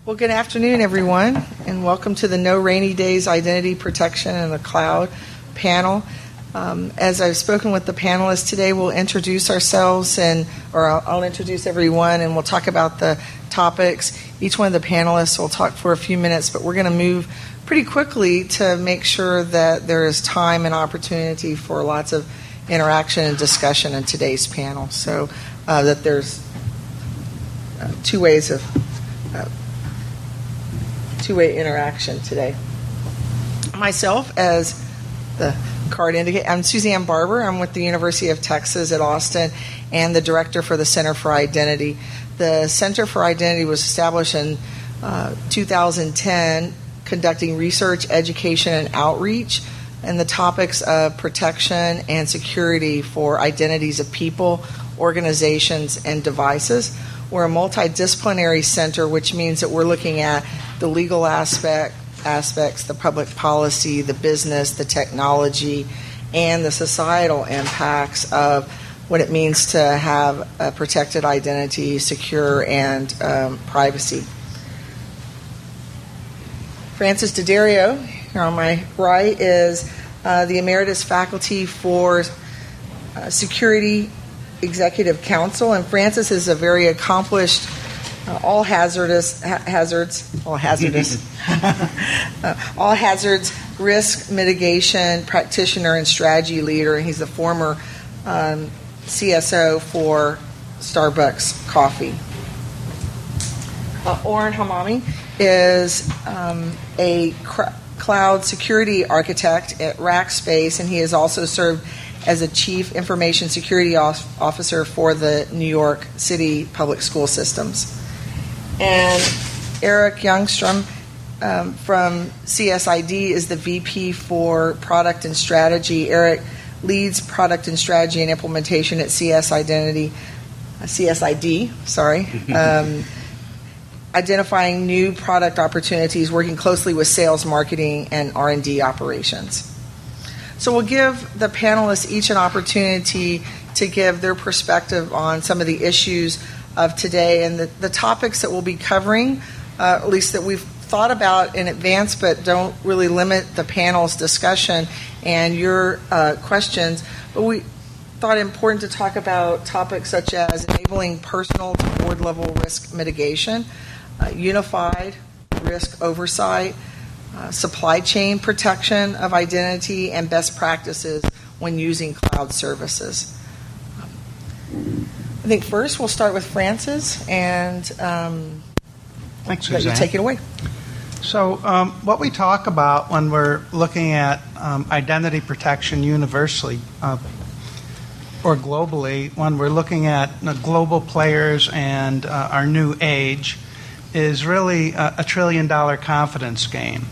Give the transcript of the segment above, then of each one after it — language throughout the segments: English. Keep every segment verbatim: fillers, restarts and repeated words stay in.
Well, good afternoon, everyone, and welcome to the No Rainy Days Identity Protection in the Cloud panel. Um, as I've spoken with the panelists today, we'll introduce ourselves, and or I'll, I'll introduce everyone, and we'll talk about the topics. Each one of the panelists will talk for a few minutes, but we're going to move pretty quickly to make sure that there is time and opportunity for lots of interaction and discussion in today's panel, so uh, that there's uh, two ways of uh, two-way interaction today. Myself, as the card indicates, I'm Suzanne Barber. I'm with the University of Texas at Austin and the director for the Center for Identity. The Center for Identity was established in uh, two thousand ten, conducting research, education, and outreach and the topics of protection and security for identities of people, organizations, and devices. We're a multidisciplinary center, which means that we're looking at the legal aspect, aspects, the public policy, the business, the technology, and the societal impacts of what it means to have a protected identity, secure, and um, privacy. Francis D'Addario, here on my right, is uh, the Emeritus Faculty for uh, Security Executive Council, and Francis is a very accomplished uh, all hazardous ha- hazards all hazardous uh, all hazards risk mitigation practitioner and strategy leader, and he's a former um, C S O for Starbucks Coffee. Uh, Oren Hamami is um, a cr- cloud security architect at Rackspace, and he has also served as a Chief Information Security Officer for the New York City Public School Systems. And Eric Youngstrom um, from C S I D is the V P for Product and Strategy. Eric leads Product and Strategy and Implementation at C S Identity, uh, C S I D, sorry, um, identifying new product opportunities, working closely with sales, marketing, and R and D operations. So we'll give the panelists each an opportunity to give their perspective on some of the issues of today and the, the topics that we'll be covering, uh, at least that we've thought about in advance, but don't really limit the panel's discussion and your uh, questions. But we thought it important to talk about topics such as enabling personal to board-level risk mitigation, uh, unified risk oversight, Uh, supply chain protection of identity, and best practices when using cloud services. Um, I think first we'll start with Francis, and um, Thanks, let Suzanne. you take it away. So um, what we talk about when we're looking at um, identity protection universally uh, or globally, when we're looking at uh, global players and uh, our new age, is really a, a trillion-dollar confidence game.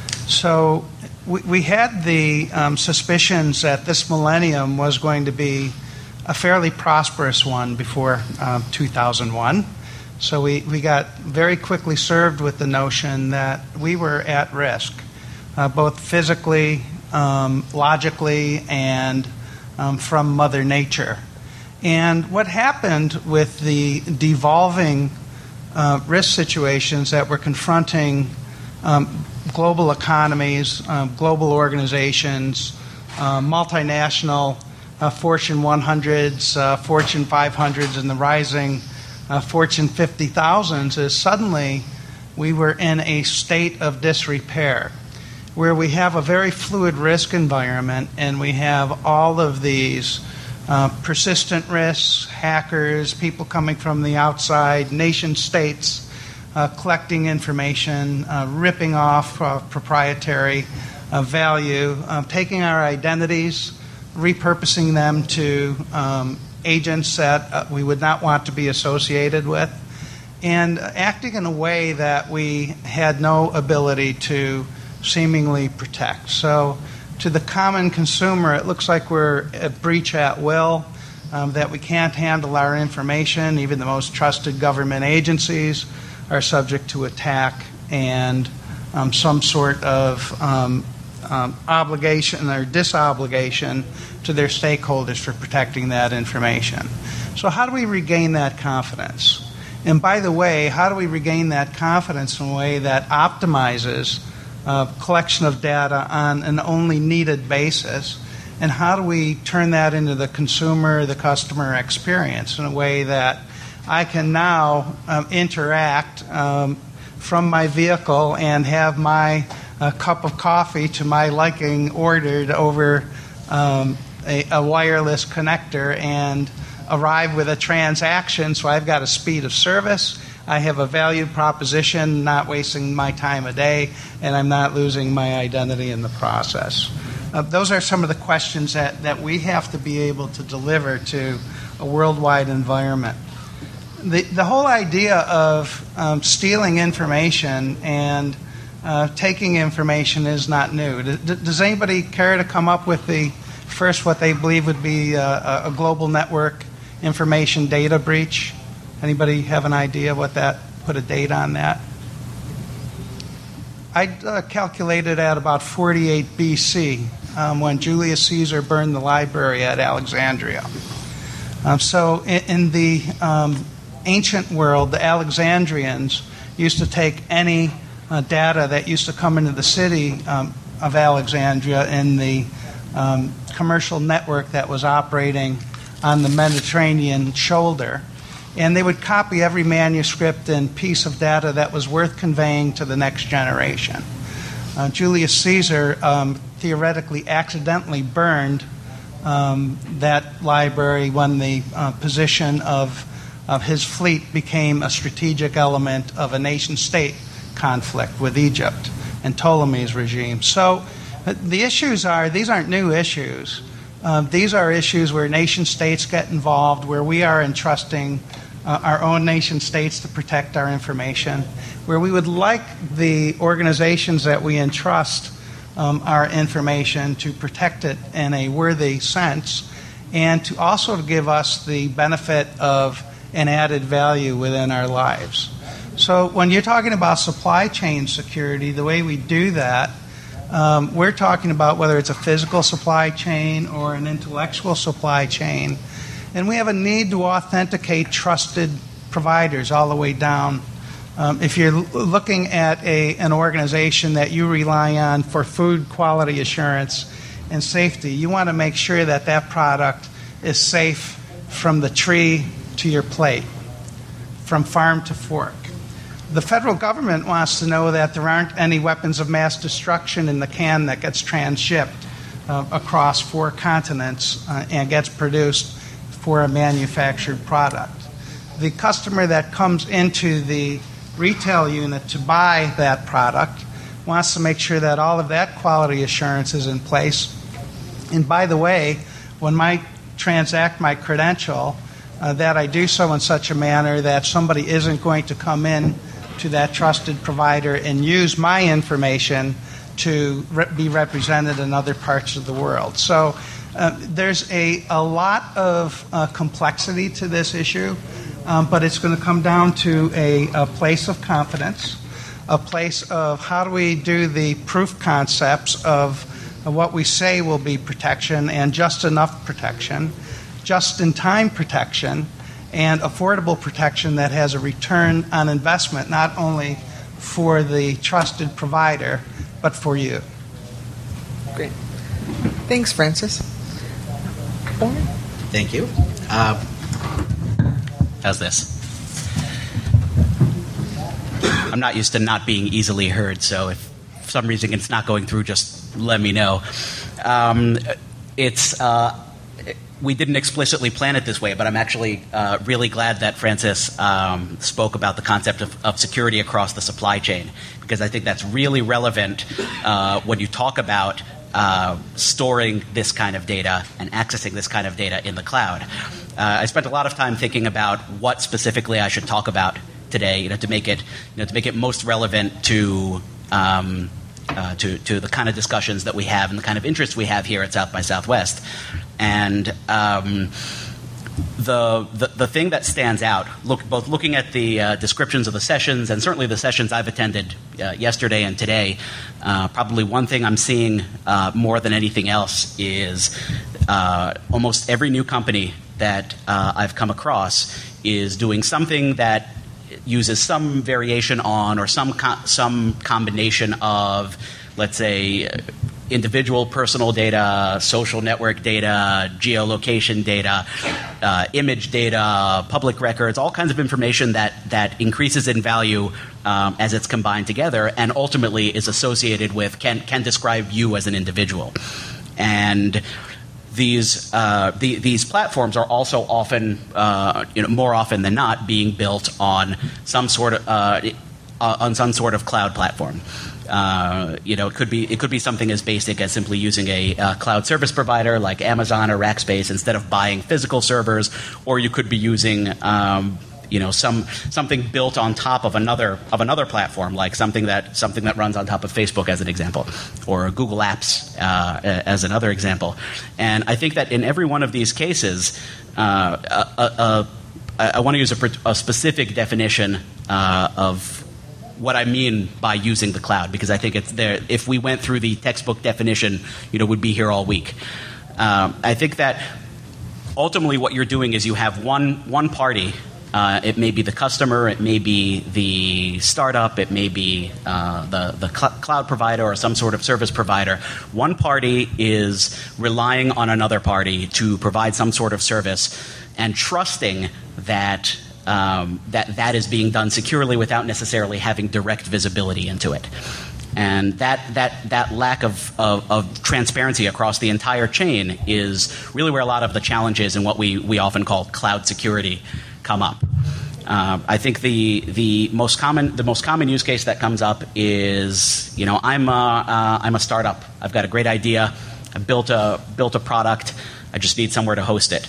So we, we had the um, suspicions that this millennium was going to be a fairly prosperous one before um, two thousand one. So we, we got very quickly served with the notion that we were at risk, uh, both physically, um, logically, and um, from Mother Nature. And what happened with the devolving uh, risk situations that we're confronting um, global economies, um, global organizations, uh, multinational uh, Fortune one hundreds, uh, Fortune five hundreds, and the rising uh, Fortune fifty thousands, is suddenly we were in a state of disrepair where we have a very fluid risk environment, and we have all of these uh, persistent risks, hackers, people coming from the outside, nation states, Uh, collecting information, uh, ripping off uh, proprietary uh, value, uh, taking our identities, repurposing them to um, agents that uh, we would not want to be associated with, and acting in a way that we had no ability to seemingly protect. So to the common consumer, it looks like we're at breach at will, um, that we can't handle our information. Even the most trusted government agencies are subject to attack and um, some sort of um, um, obligation or disobligation to their stakeholders for protecting that information. So how do we regain that confidence? And by the way, how do we regain that confidence in a way that optimizes uh, collection of data on an only needed basis? And how do we turn that into the consumer, the customer experience in a way that I can now um, interact um, from my vehicle and have my uh, cup of coffee to my liking ordered over um, a, a wireless connector and arrive with a transaction, so I've got a speed of service, I have a value proposition, not wasting my time a day, and I'm not losing my identity in the process. Uh, those are some of the questions that, that we have to be able to deliver to a worldwide environment. The, the whole idea of um, stealing information and uh, taking information is not new. D- does anybody care to come up with the first what they believe would be a, a global network information data breach? Anybody have an idea what that, put a date on that? I uh, calculated at about forty-eight B C um, when Julius Caesar burned the library at Alexandria. Um, so in, in the um, ancient world, the Alexandrians used to take any uh, data that used to come into the city um, of Alexandria in the um, commercial network that was operating on the Mediterranean shoulder, and they would copy every manuscript and piece of data that was worth conveying to the next generation. Uh, Julius Caesar um, theoretically accidentally burned um, that library when the uh, position of, of his fleet became a strategic element of a nation-state conflict with Egypt and Ptolemy's regime. So uh, the issues are, these aren't new issues. Uh, these are issues where nation-states get involved, where we are entrusting uh, our own nation-states to protect our information, where we would like the organizations that we entrust um, our information to protect it in a worthy sense, and to also give us the benefit of an added value within our lives. So when you're talking about supply chain security, the way we do that, Um, we're talking about whether it's a physical supply chain or an intellectual supply chain. And we have a need to authenticate trusted providers all the way down. Um, if you're l- looking at a, an organization that you rely on for food quality assurance and safety, you want to make sure that that product is safe from the tree to your plate, from farm to fork. The federal government wants to know that there aren't any weapons of mass destruction in the can that gets transshipped uh, across four continents uh, and gets produced for a manufactured product. The customer that comes into the retail unit to buy that product wants to make sure that all of that quality assurance is in place. And by the way, when I transact my credential, uh, that I do so in such a manner that somebody isn't going to come in to that trusted provider and use my information to re- be represented in other parts of the world. So uh, there's a, a lot of uh, complexity to this issue, um, but it's going to come down to a, a place of confidence, a place of how do we do the proof concepts of what we say will be protection and just enough protection, just-in-time protection, and affordable protection that has a return on investment, not only for the trusted provider, but for you. Great. Thanks, Francis. Thank you. Uh, how's this? I'm not used to not being easily heard, so if for some reason it's not going through, just let me know. Um, it's... Uh, We didn't explicitly plan it this way, but I'm actually uh, really glad that Francis um, spoke about the concept of, of security across the supply chain, because I think that's really relevant uh, when you talk about uh, storing this kind of data and accessing this kind of data in the cloud. Uh, I spent a lot of time thinking about what specifically I should talk about today, you know, to make it, you know, to make it most relevant to. Um, Uh, to, to the kind of discussions that we have and the kind of interests we have here at South by Southwest. And um, the, the the thing that stands out, look, both looking at the uh, descriptions of the sessions and certainly the sessions I've attended uh, yesterday and today, uh, probably one thing I'm seeing uh, more than anything else is uh, almost every new company that uh, I've come across is doing something that uses some variation on or some co- some combination of, let's say, individual personal data, social network data, geolocation data, uh, image data, public records, all kinds of information that, that increases in value um, as it's combined together and ultimately is associated with, can, can describe you as an individual. And these, uh, the, these platforms are also often, uh, you know, more often than not, being built on some sort of, uh, on some sort of cloud platform. Uh, you know, it could be it could be something as basic as simply using a uh, cloud service provider like Amazon or Rackspace instead of buying physical servers, or you could be using um, you know some something built on top of another of another platform, like something that something that runs on top of Facebook as an example, or Google Apps uh, as another example. And I think that in every one of these cases, uh, a, a, a, I want to use a, a specific definition uh, of what I mean by using the cloud, because I think it's there. If we went through the textbook definition, you know, we'd be here all week. Um, I think that ultimately what you're doing is you have one one party. Uh, it may be the customer, it may be the startup, it may be uh, the the cl- cloud provider or some sort of service provider. One party is relying on another party to provide some sort of service and trusting that. Um, that that is being done securely without necessarily having direct visibility into it. And that that that lack of, of, of transparency across the entire chain is really where a lot of the challenges in what we, we often call cloud security come up. Uh, I think the the most common the most common use case that comes up is, you know, I'm a, uh, I'm a startup. I've got a great idea. I built a built a product. I just need somewhere to host it.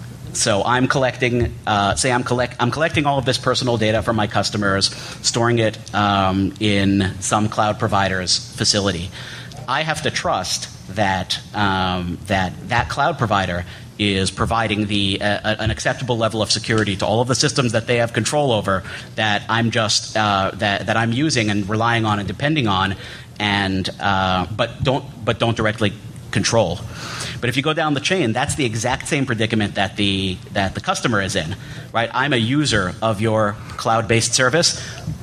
So I'm collecting, uh, say I'm collect, I'm collecting all of this personal data from my customers, storing it um, in some cloud provider's facility. I have to trust that um, that that cloud provider is providing the uh, an acceptable level of security to all of the systems that they have control over, that I'm just uh, that that I'm using and relying on and depending on, and uh, but don't but don't directly control. But if you go down the chain, that's the exact same predicament that the that the customer is in, right? I'm a user of your cloud-based service.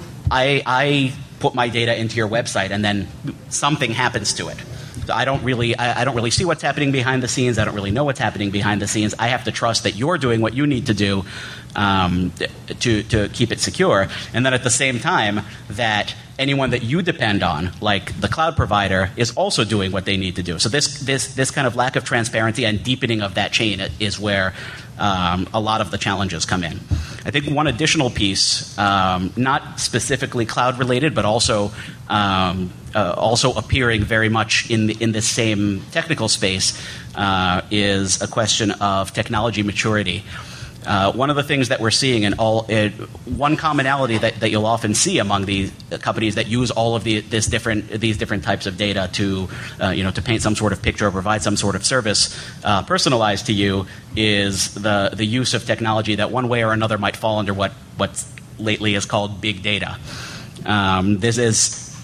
I, I put my data into your website, and then something happens to it. So I don't really I, I don't really see what's happening behind the scenes. I don't really know what's happening behind the scenes. I have to trust that you're doing what you need to do um, to to keep it secure, and then at the same time that anyone that you depend on, like the cloud provider, is also doing what they need to do. So this this this kind of lack of transparency and deepening of that chain is where um, a lot of the challenges come in. I think one additional piece, um, not specifically cloud related, but also um, uh, also appearing very much in the, in this same technical space, uh, is a question of technology maturity. Uh, one of the things that we're seeing in all, uh, one commonality that, that you'll often see among the companies that use all of the, this different, these different types of data to, uh, you know, to paint some sort of picture or provide some sort of service uh, personalized to you is the, the use of technology that one way or another might fall under what, what lately is called big data. Um, this is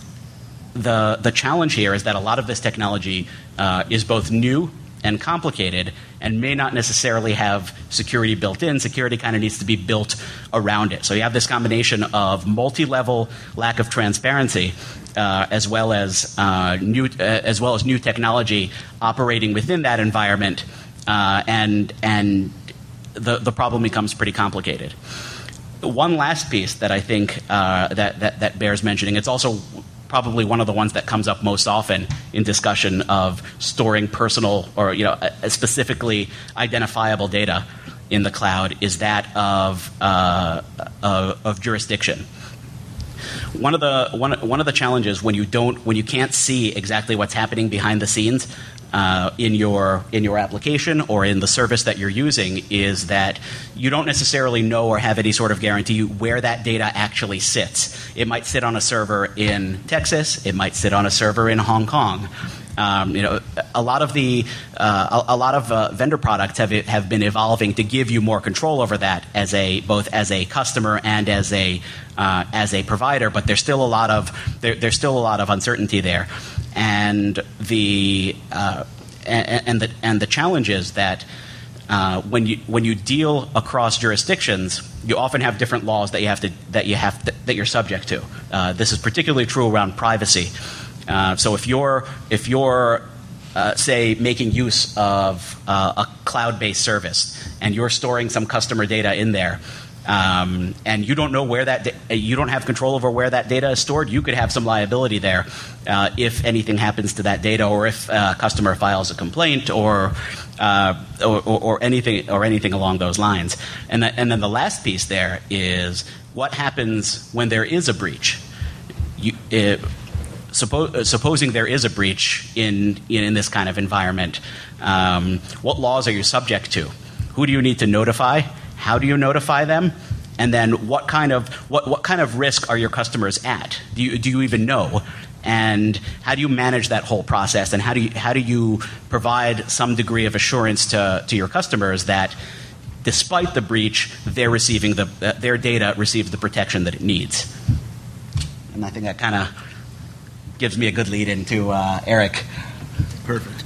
the, the challenge here is that a lot of this technology uh, is both new and complicated and may not necessarily have security built in. Security kind of needs to be built around it. So you have this combination of multi-level lack of transparency uh, as well as uh, new uh, as well as new technology operating within that environment, uh, and and the the problem becomes pretty complicated. One last piece that I think uh, that, that that bears mentioning. It's also probably one of the ones that comes up most often in discussion of storing personal or, you know, specifically identifiable data in the cloud is that of uh, of, of jurisdiction. One of the one one of the challenges when you don't when you can't see exactly what's happening behind the scenes uh, in your in your application or in the service that you're using is that you don't necessarily know or have any sort of guarantee where that data actually sits. It might sit on a server in Texas. It might sit on a server in Hong Kong. Um, you know, a lot of the uh, a, a lot of uh, vendor products have have been evolving to give you more control over that as a both as a customer and as a uh, as a provider. But there's still a lot of there, there's still a lot of uncertainty there, and the uh, and, and the and the challenge is that uh, when you when you deal across jurisdictions, you often have different laws that you have to that you have to, that you're subject to. Uh, this is particularly true around privacy. Uh, so if you're if you're uh, say making use of uh, a cloud-based service and you're storing some customer data in there, um, and you don't know where that da- you don't have control over where that data is stored, you could have some liability there uh, if anything happens to that data, or if a customer files a complaint, or uh, or, or, or anything or anything along those lines. And the, and then the last piece there is what happens when there is a breach. You, it, Suppo- uh, supposing there is a breach in, in, in this kind of environment, um, what laws are you subject to? Who do you need to notify? How do you notify them? And then what kind of what, what kind of risk are your customers at? Do you do you even know? And how do you manage that whole process? And how do you how do you provide some degree of assurance to, to your customers that despite the breach, they're receiving the uh, their data receives the protection that it needs? And I think that kind of gives me a good lead into uh, Eric. Perfect.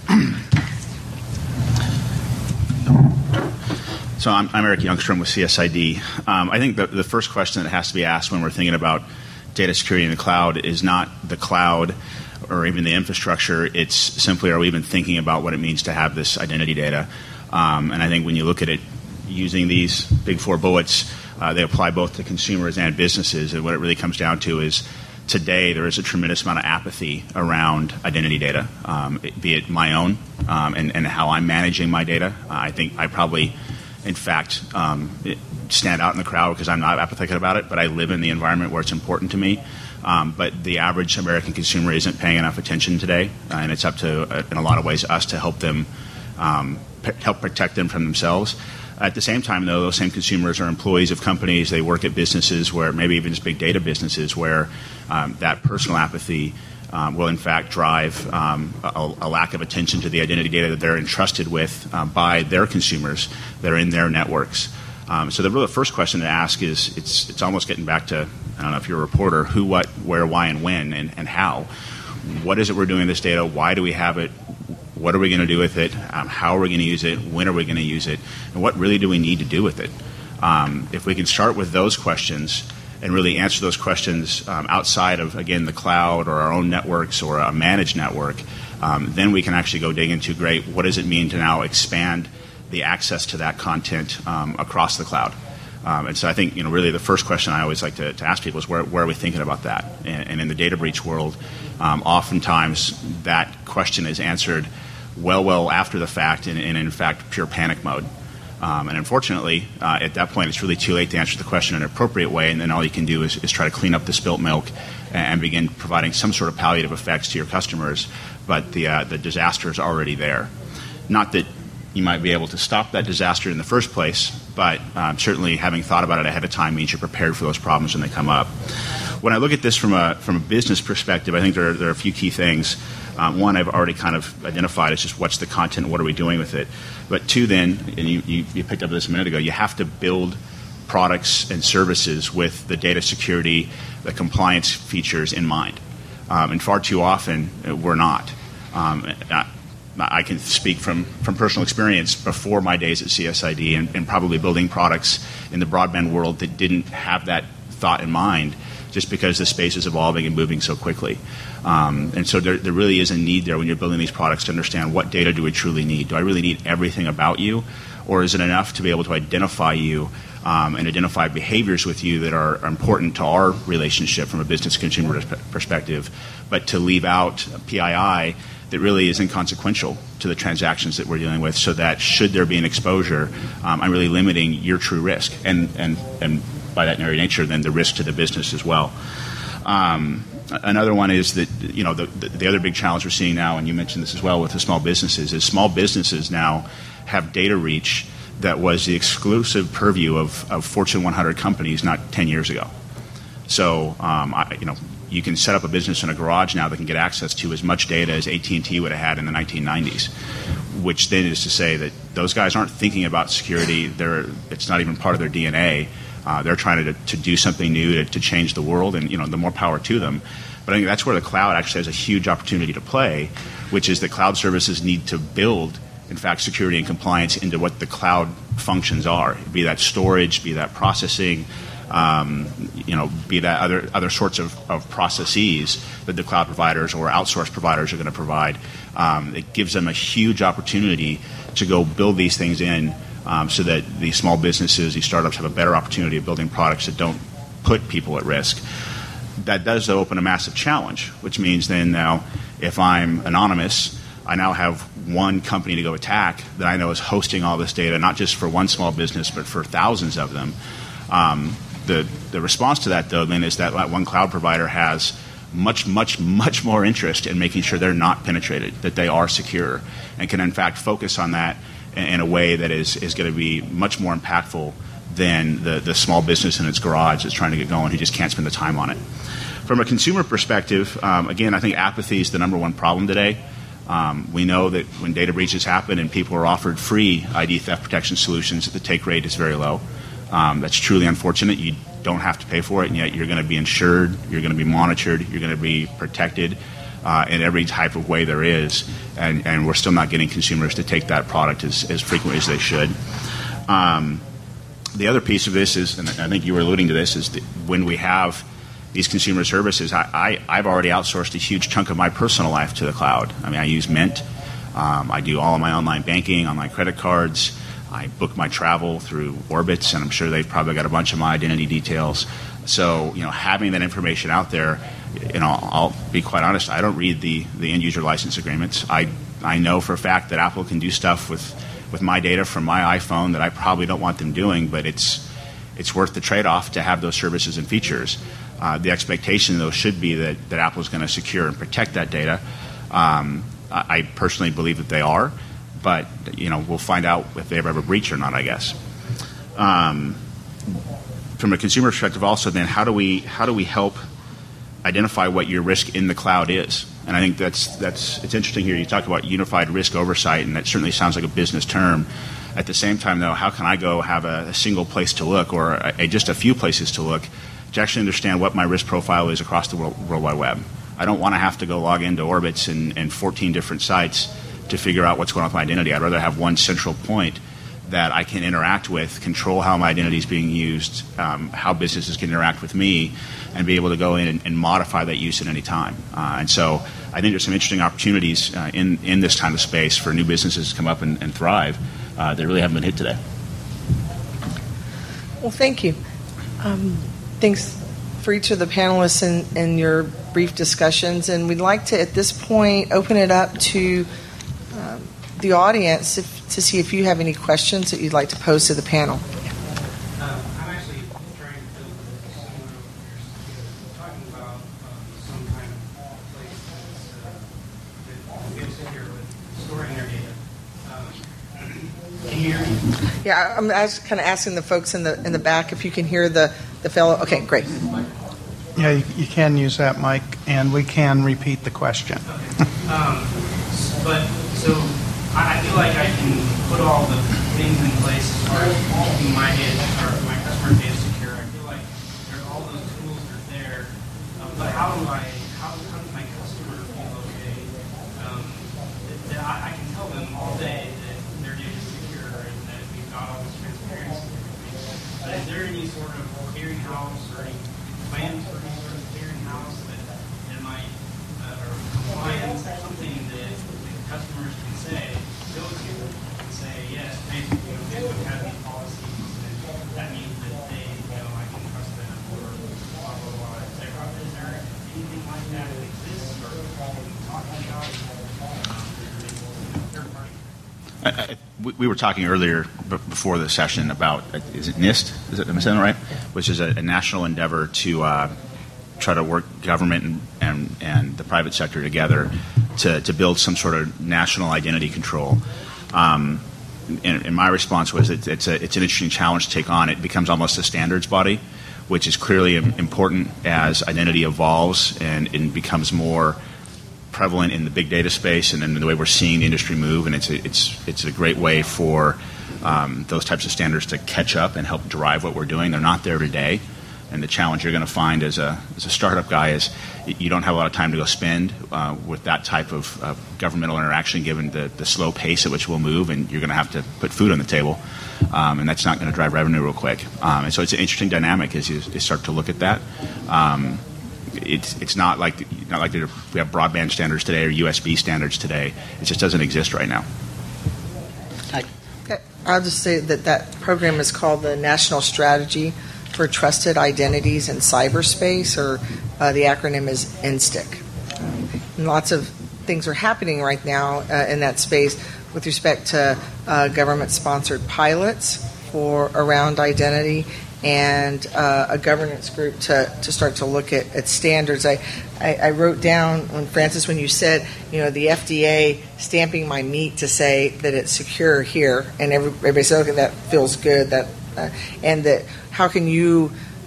So I'm, I'm Eric Youngstrom with C S I D. Um, I think the, the first question that has to be asked when we're thinking about data security in the cloud is not the cloud or even the infrastructure. It's simply, are we even thinking about what it means to have this identity data? Um, and I think when you look at it using these big four bullets, uh, they apply both to consumers and businesses. And what it really comes down to is today there is a tremendous amount of apathy around identity data, um, be it my own um, and, and how I'm managing my data. Uh, I think I probably, in fact, um, stand out in the crowd because I'm not apathetic about it, but I live in the environment where it's important to me. Um, but the average American consumer isn't paying enough attention today, uh, and it's up to, uh, in a lot of ways, us to help them, um, p- help protect them from themselves. At the same time, though, those same consumers are employees of companies. They work at businesses where, maybe even just big data businesses, where um, that personal apathy um, will, in fact, drive um, a, a lack of attention to the identity data that they're entrusted with uh, by their consumers that are in their networks. Um, so the real first question to ask is, it's it's almost getting back to, I don't know if you're a reporter, who, what, where, why, and when, and, and how. What is it we're doing with this data? Why do we have it? What are we going to do with it? Um, how are we going to use it? When are we going to use it? And what really do we need to do with it? Um, if we can start with those questions and really answer those questions um, outside of, again, the cloud or our own networks or a managed network, um, then we can actually go dig into, great, what does it mean to now expand the access to that content um, across the cloud? Um, and so I think, you know, really the first question I always like to, to ask people is, where, where are we thinking about that? And, and in the data breach world, um, oftentimes that question is answered well, well after the fact, and, and in fact, pure panic mode. Um, and unfortunately, uh, at that point, it's really too late to answer the question in an appropriate way, and then all you can do is, is try to clean up the spilt milk and, and begin providing some sort of palliative effects to your customers, but the, uh, the disaster is already there. Not that you might be able to stop that disaster in the first place, but um, certainly having thought about it ahead of time means you're prepared for those problems when they come up. When I look at this from a from a business perspective, I think there are, there are a few key things. Um, one, I've already kind of identified, is just what's the content, what are we doing with it. But two, then, and you, you, you picked up this a minute ago, you have to build products and services with the data security, the compliance features in mind. Um, and far too often, we're not. Um, I, I can speak from, from personal experience before my days at C S I D and, and probably building products in the broadband world that didn't have that thought in mind, just because the space is evolving and moving so quickly. Um, and so there, there really is a need there when you're building these products to understand, what data do we truly need? Do I really need everything about you? Or is it enough to be able to identify you um, and identify behaviors with you that are, are important to our relationship from a business-consumer perspective, but to leave out P I I that really is inconsequential to the transactions that we're dealing with, so that should there be an exposure, um, I'm really limiting your true risk. And, and, and by that very nature, then the risk to the business as well. Um, another one is that, you know, the, the, the other big challenge we're seeing now, and you mentioned this as well with the small businesses, is small businesses now have data reach that was the exclusive purview of, of Fortune one hundred companies not ten years ago. So, um, I, you know, you can set up a business in a garage now that can get access to as much data as A T and T would have had in the nineteen nineties, which then is to say that those guys aren't thinking about security. They're, it's not even part of their D N A. Uh, they're trying to, to do something new to, to change the world, and, you know, the more power to them. But I think that's where the cloud actually has a huge opportunity to play, which is that cloud services need to build in fact, security and compliance into what the cloud functions are, be that storage, be that processing, um, you know, be that other other sorts of, of processes that the cloud providers or outsourced providers are going to provide. Um, it gives them a huge opportunity to go build these things in um, so that these small businesses, these startups have a better opportunity of building products that don't put people at risk. That does open a massive challenge, which means then now if I'm anonymous, I now have one company to go attack that I know is hosting all this data, not just for one small business, but for thousands of them. Um, the, the response to that, though, then is that one cloud provider has much, much, much more interest in making sure they're not penetrated, that they are secure, and can, in fact, focus on that in, in a way that is, is going to be much more impactful than the, the small business in its garage that's trying to get going who just can't spend the time on it. From a consumer perspective, um, again, I think apathy is the number one problem today. Um, we know that when data breaches happen and people are offered free I D theft protection solutions, the take rate is very low. Um, that's truly unfortunate. You don't have to pay for it, and yet you're going to be insured, you're going to be monitored, you're going to be protected uh, in every type of way there is, and, and we're still not getting consumers to take that product as, as frequently as they should. Um, the other piece of this is, and I think you were alluding to this, is that when we have these consumer services, I, I, I've already outsourced a huge chunk of my personal life to the cloud. I mean, I use Mint. Um, I do all of my online banking, online credit cards. I book my travel through Orbitz, and I'm sure they've probably got a bunch of my identity details. So, you know, having that information out there, you know, I'll be quite honest, I don't read the, the end-user license agreements. I, I know for a fact that Apple can do stuff with, with my data from my iPhone that I probably don't want them doing, but it's, it's worth the trade-off to have those services and features. Uh, the expectation, though, should be that, that Apple is going to secure and protect that data. Um, I, I personally believe that they are, but you know we'll find out if they ever have a breach or not, I guess. Um, from a consumer perspective, also, then how do we how do we help identify what your risk in the cloud is? And I think that's that's it's interesting here. You talk about unified risk oversight, and that certainly sounds like a business term. At the same time, though, how can I go have a, a single place to look, or a, a, just a few places to look, to actually understand what my risk profile is across the World, World Wide Web? I don't want to have to go log into Orbitz and, and fourteen different sites to figure out what's going on with my identity. I'd rather have one central point that I can interact with, control how my identity is being used, um, how businesses can interact with me, and be able to go in and, and modify that use at any time. Uh, and so I think there's some interesting opportunities uh, in, in this kind of space for new businesses to come up and, and thrive uh, that really haven't been hit today. Well, thank you. Um, thanks for each of the panelists and, and your brief discussions. And we'd like to, at this point, open it up to um, the audience if, to see if you have any questions that you'd like to pose to the panel. Um, I'm actually trying to build someone over here talking about um, some kind of place that's, uh, that feels secure with storing their data. Um, can you hear me? Yeah, I'm just kind of asking the folks in the in the back if you can hear the, the fellow. Okay, great. Yeah, you, you can use that mic, and we can repeat the question. Okay. um, but so I, I feel like I can put all the things in place as far as keeping my data or my customer data secure. I feel like there all those tools are there, um, but how do I how, how does my customer feel okay? Um, that, that I, I can tell them all day that their data is secure and that we've got all this transparency. But is there any sort of clearinghouse or any plans for any sort of clearinghouse that, that might uh, or compliance or something that the customers can say, go to and say, yes, Facebook, you know, Facebook has these policies, and that means that they, you know, I can trust them, or blah, blah, blah, et cetera. Is there anything like that that exists, or are we talking about? Um, third party? I, I, we, we were talking earlier b- before the session about, uh, is it NIST? Is it, am I saying that right? Which is a, a national endeavor to uh, try to work government and, and, and the private sector together to, to build some sort of national identity control. Um, and, and my response was that it's, a, it's an interesting challenge to take on. It becomes almost a standards body, which is clearly important as identity evolves and, and becomes more prevalent in the big data space and in the way we're seeing the industry move. And it's a, it's, it's a great way for um, those types of standards to catch up and help drive what we're doing. They're not there today. And the challenge you're going to find as a as a startup guy is you don't have a lot of time to go spend uh, with that type of uh, governmental interaction, given the, the slow pace at which we'll move, and you're going to have to put food on the table, um, and that's not going to drive revenue real quick. Um, and so it's an interesting dynamic as you, you start to look at that. Um, it's it's not like not like we have broadband standards today or U S B standards today. It just doesn't exist right now. Okay. I'll just say that that program is called the National Strategy for Trusted Identities in Cyberspace, or uh, the acronym is N S T I C. Um, and lots of things are happening right now uh, in that space with respect to uh, government-sponsored pilots for around identity, and uh, a governance group to, to start to look at, at standards. I, I, I wrote down, when Francis, when you said, you know, the F D A stamping my meat to say that it's secure here, and every, everybody said, okay, that feels good, that, uh, and that how can you,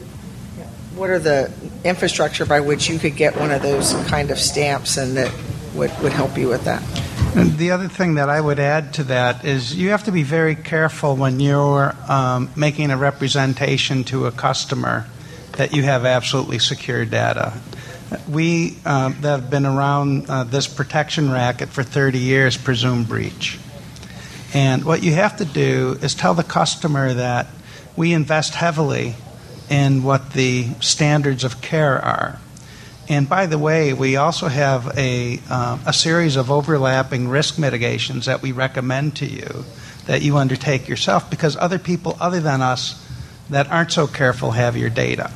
what are the infrastructure by which you could get one of those kind of stamps and that would, would help you with that? And the other thing that I would add to that is you have to be very careful when you're um, making a representation to a customer that you have absolutely secure data. We um, that have been around uh, this protection racket for thirty years presume breach. And what you have to do is tell the customer that we invest heavily in what the standards of care are. And by the way, we also have a, uh, a series of overlapping risk mitigations that we recommend to you that you undertake yourself, because other people other than us that aren't so careful have your data.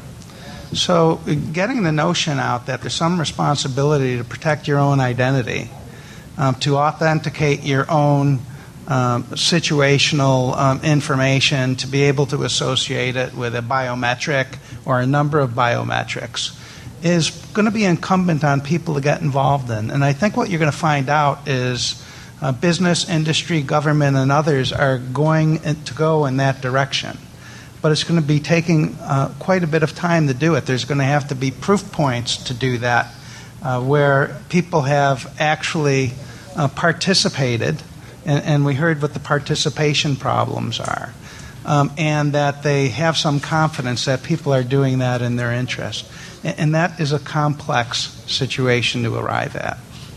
So getting the notion out that there's some responsibility to protect your own identity, um, to authenticate your own um, situational um, information, to be able to associate it with a biometric or a number of biometrics, is going to be incumbent on people to get involved in. And I think what you're going to find out is uh, business, industry, government, and others are going to go in that direction. But it's going to be taking uh, quite a bit of time to do it. There's going to have to be proof points to do that, uh, where people have actually uh, participated, and, and we heard what the participation problems are, um, and that they have some confidence that people are doing that in their interest. And that is a complex situation to arrive at.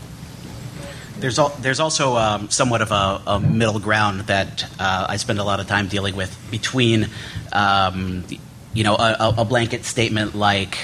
There's al- there's also um, somewhat of a, a middle ground that uh, I spend a lot of time dealing with between, um, you know, a, a blanket statement like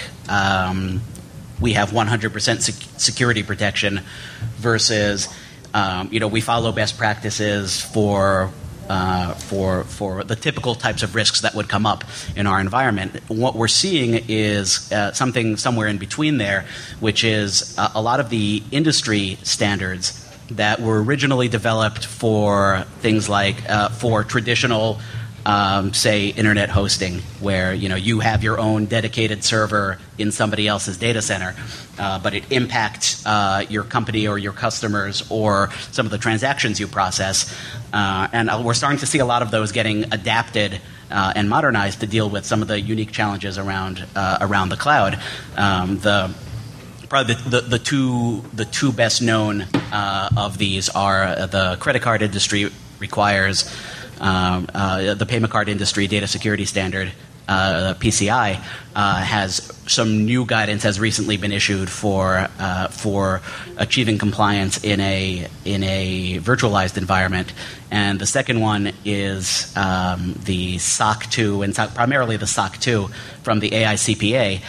um, we have one hundred percent sec- security protection versus, um, you know, we follow best practices for. Uh, for for the typical types of risks that would come up in our environment. What we're seeing is uh, something somewhere in between there, which is uh, a lot of the industry standards that were originally developed for things like uh, for traditional, um, say, internet hosting, where you know you have your own dedicated server in somebody else's data center, uh, but it impacts uh, your company or your customers or some of the transactions you process. Uh, and we're starting to see a lot of those getting adapted uh, and modernized to deal with some of the unique challenges around uh, around the cloud. Um, the probably the, the, the two the two best known uh, of these are the credit card industry requires um, uh, the payment card industry data security standard. Uh, P C I uh, has some new guidance has recently been issued for uh, for achieving compliance in a in a virtualized environment, and the second one is um, the S O C two and primarily the S O C two from the A I C P A,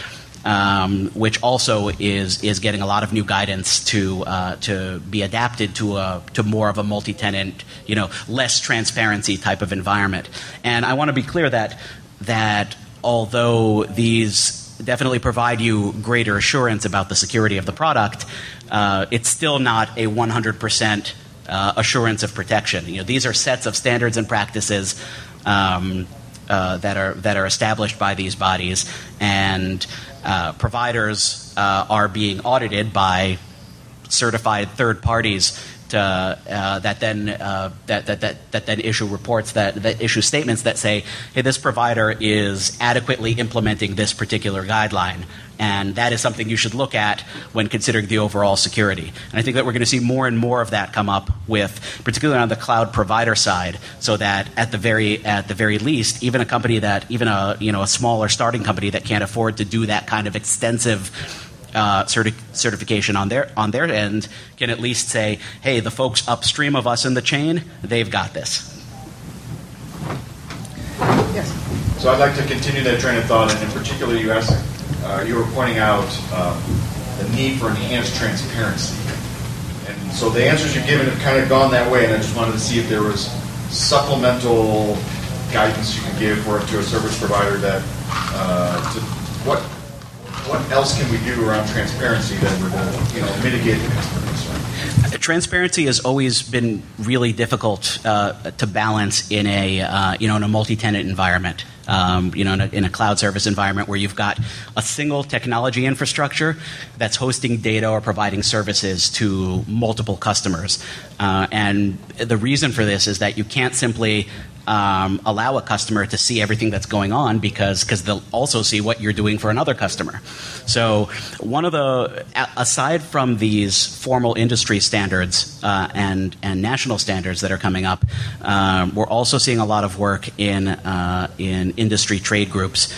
um, which also is is getting a lot of new guidance to uh, to be adapted to a to more of a multi-tenant, you know, less transparency type of environment. And I want to be clear that. that although these definitely provide you greater assurance about the security of the product, uh, it's still not a one hundred percent uh, assurance of protection. You know, these are sets of standards and practices um, uh, that are that are established by these bodies, and uh, providers uh, are being audited by certified third parties uh, uh, that then uh, that, that that that then issue reports that that issue statements that say, hey, this provider is adequately implementing this particular guideline. And that is something you should look at when considering the overall security. And I think that we're going to see more and more of that come up with, particularly on the cloud provider side, so that at the very at the very least, even a company that, even a you know a smaller starting company that can't afford to do that kind of extensive uh, certi- certification on their on their end, can at least say, hey, the folks upstream of us in the chain, they've got this. Yes. So I'd like to continue that train of thought, and in particular, you asked. Uh, you were pointing out um, the need for enhanced transparency. And so the answers you've given have kind of gone that way, and I just wanted to see if there was supplemental guidance you could give for to a service provider that uh, to what what else can we do around transparency that would uh, you know mitigate the concern? Transparency has always been really difficult uh, to balance in a uh, you know in a multi-tenant environment. Um, you know, in a, in a cloud service environment where you've got a single technology infrastructure that's hosting data or providing services to multiple customers. Uh, and the reason for this is that you can't simply um, allow a customer to see everything that's going on because because they'll also see what you're doing for another customer. So one of the, aside from these formal industry standards uh, and, and national standards that are coming up, um, we're also seeing a lot of work in uh, in industry trade groups.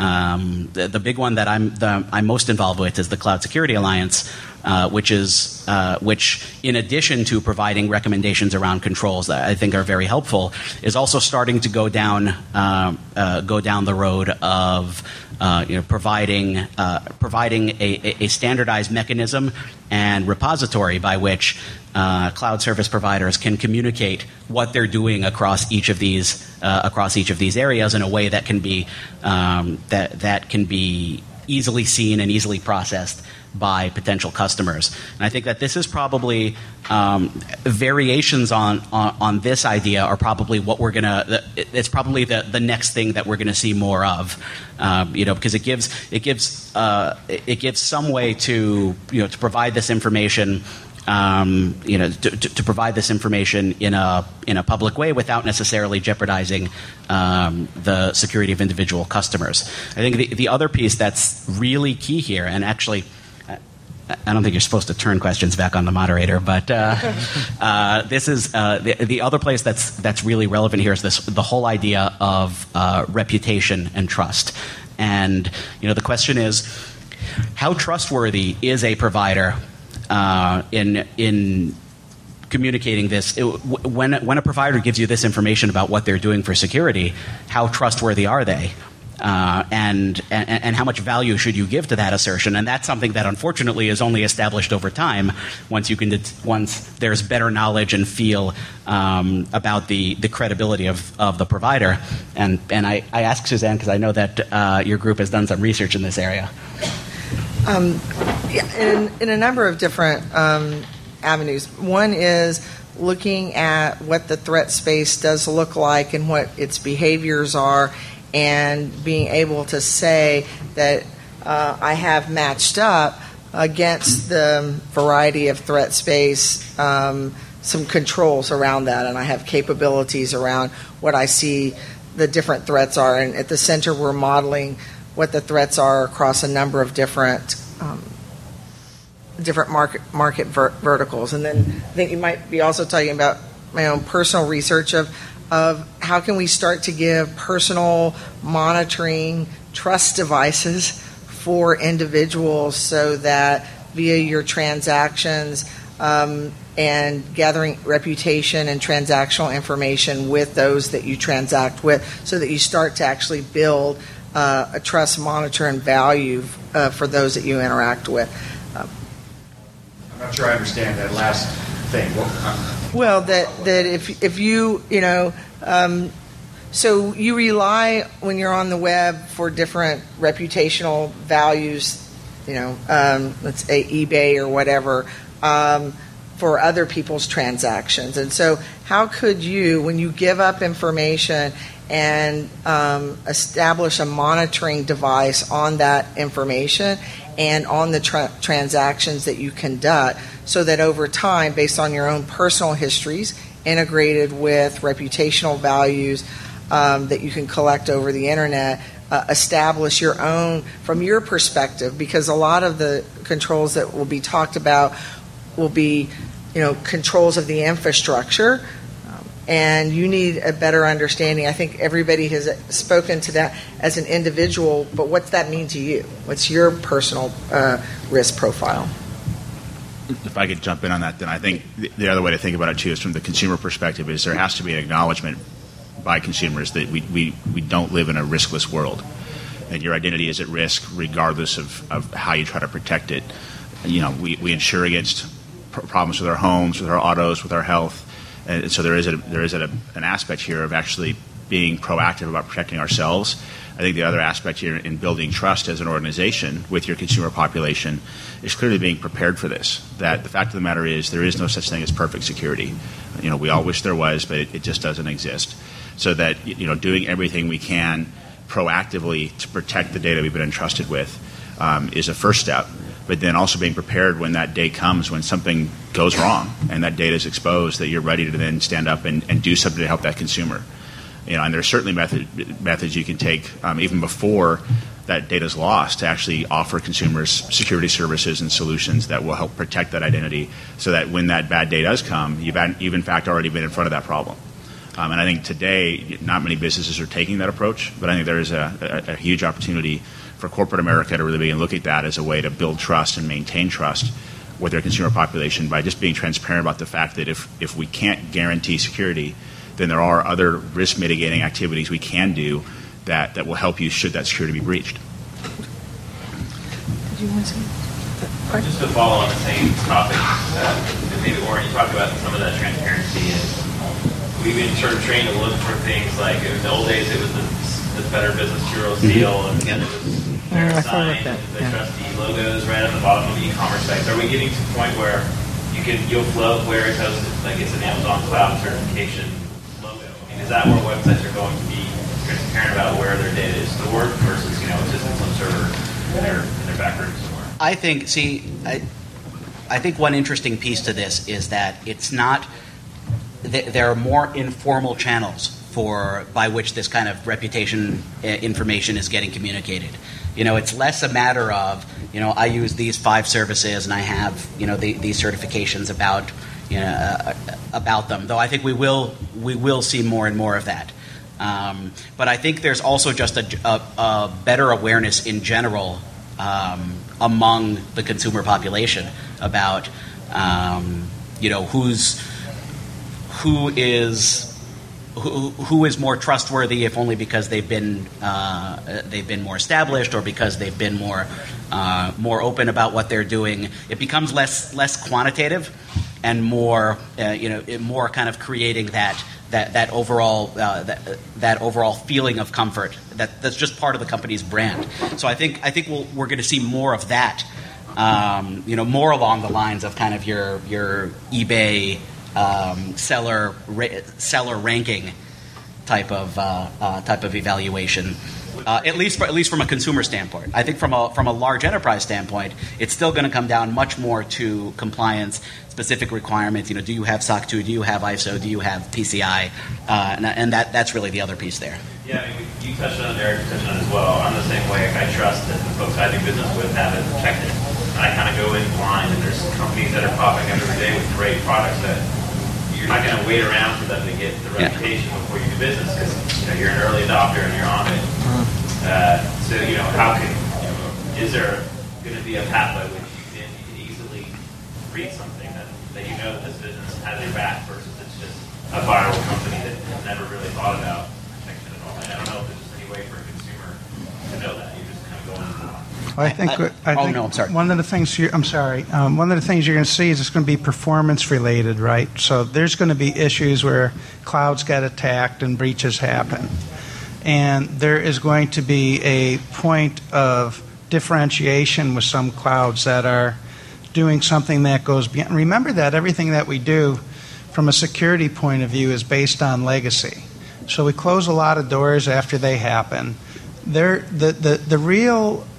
Um, the, the big one that I'm the, I'm most involved with is the Cloud Security Alliance, uh, which is uh, which, in addition to providing recommendations around controls that I think are very helpful, is also starting to go down uh, uh, go down the road of uh, you know providing uh, providing a, a standardized mechanism and repository by which uh, cloud service providers can communicate what they're doing across each of these uh, across each of these areas in a way that can be um, that that can be easily seen and easily processed by potential customers. And I think that this is probably um, variations on, on on this idea are probably what we're gonna. It's probably the, the next thing that we're going to see more of. Um, you know, because it gives it gives uh, it gives some way to you know to provide this information. Um, you know, to, to, to provide this information in a in a public way without necessarily jeopardizing um, the security of individual customers. I think the the other piece that's really key here, and actually, I don't think you're supposed to turn questions back on the moderator, but uh, uh, this is uh, the the other place that's that's really relevant here is this the whole idea of uh, reputation and trust. And you know, the question is, how trustworthy is a provider Uh, in in communicating this? It, when when a provider gives you this information about what they're doing for security, how trustworthy are they, uh, and, and and how much value should you give to that assertion? And that's something that unfortunately is only established over time. Once you can det- once there's better knowledge and feel um, about the, the credibility of, of the provider. And and I, I ask Suzanne because I know that uh, your group has done some research in this area. Um, yeah, in, in a number of different um, avenues. One is looking at what the threat space does look like and what its behaviors are, and being able to say that uh, I have matched up against the variety of threat space um, some controls around that, and I have capabilities around what I see the different threats are. And at the center, we're modeling what the threats are across a number of different um, different market market ver- verticals. And then I think you might be also talking about my own personal research of of how can we start to give personal monitoring trust devices for individuals so that via your transactions um, and gathering reputation and transactional information with those that you transact with, so that you start to actually build Uh, a trust, monitor, and value uh, for those that you interact with. Um, I'm not sure I understand that last thing. What, well, that that if if you you know, um, so you rely when you're on the web for different reputational values, you know, um, let's say eBay or whatever, um, for other people's transactions. And so, how could you, when you give up information and um, establish a monitoring device on that information and on the tra- transactions that you conduct, so that over time, based on your own personal histories, integrated with reputational values um, that you can collect over the internet, uh, establish your own, from your perspective, because a lot of the controls that will be talked about will be, you know, controls of the infrastructure, um, and you need a better understanding. I think everybody has spoken to that as an individual, but what's that mean to you? What's your personal uh, risk profile? If I could jump in on that, then I think the other way to think about it, too, is from the consumer perspective, is there has to be an acknowledgement by consumers that we, we, we don't live in a riskless world. And your identity is at risk regardless of, of how you try to protect it. You know, we, we insure against pr- problems with our homes, with our autos, with our health. And so there is, a, there is a, an aspect here of actually being proactive about protecting ourselves. I think the other aspect here in building trust as an organization with your consumer population is clearly being prepared for this. That the fact of the matter is there is no such thing as perfect security. You know, we all wish there was, but it, it just doesn't exist. So that, you know, doing everything we can proactively to protect the data we've been entrusted with um, is a first step. But then also being prepared when that day comes when something goes wrong and that data is exposed, that you're ready to then stand up and, and do something to help that consumer. You know, and there's certainly method, methods you can take um, even before that data is lost to actually offer consumers security services and solutions that will help protect that identity so that when that bad day does come, you've, had, you've in fact already been in front of that problem. Um, and I think today not many businesses are taking that approach, but I think there is a, a, a huge opportunity for corporate America to really begin to look at that as a way to build trust and maintain trust with their consumer population by just being transparent about the fact that if, if we can't guarantee security, then there are other risk mitigating activities we can do that, that will help you should that security be breached. Do you want to say that? Just to follow on the same topic, uh, maybe Warren, you talked about some of that transparency, and we've been sort of trained to look for things like in the old days it was the, the Better Business Bureau seal, mm-hmm. and then it was VeriSign, and the yeah. trusty logos right on the bottom of the e-commerce sites. Are we getting to the point where you can you'll float where it says like it's an Amazon Cloud certification logo? I mean, is that where websites are going to be transparent about where their data is stored versus, you know, it's just in some server in their in their back room somewhere? I think, see, I, I think one interesting piece to this is that it's not, th- there are more informal channels for by which this kind of reputation uh, information is getting communicated. You know, it's less a matter of, you know, I use these five services and I have, you know, the, these certifications about, you know, uh, about them. Though I think we will we will see more and more of that. Um, but I think there's also just a, a, a better awareness in general um, among the consumer population about, um, you know, who's who is. Who, who is more trustworthy, if only because they've been uh, they've been more established, or because they've been more uh, more open about what they're doing. It becomes less less quantitative and more uh, you know more kind of creating that that that overall uh, that that overall feeling of comfort that that's just part of the company's brand. So I think I think we'll, we're going to see more of that. Um, you know, more along the lines of kind of your your eBay. Um, seller ra- seller ranking type of uh, uh, type of evaluation, uh, at least for, at least from a consumer standpoint. I think from a from a large enterprise standpoint, it's still going to come down much more to compliance specific requirements. You know, do you have S O C two? Do you have I S O? Do you have P C I? Uh, and, and that that's really the other piece there. Yeah, I mean, you touched on it, Eric touched on it as well. I'm the same way. I trust that the folks I do business with have it checked in. And I kind of go in blind, and there's companies that are popping up every day with great products that you're not going to wait around for them to get the reputation yeah. before you do business, because you know you're an early adopter and you're on it. Uh, so you know how can you know, is there going to be a path by which you can, you can easily read something that, that you know that this business has your back versus it's just a viral company that never really thought about protection at all? And I don't know if there's just any way for a consumer to know that. You're just kind of going on. I think. I, I oh think no, I'm sorry. One of the things you, I'm sorry. Um, one of the things you're going to see is it's going to be performance related, right? So there's going to be issues where clouds get attacked and breaches happen, and there is going to be a point of differentiation with some clouds that are doing something that goes beyond. Remember that everything that we do, from a security point of view, is based on legacy. So we close a lot of doors after they happen. There, the the the real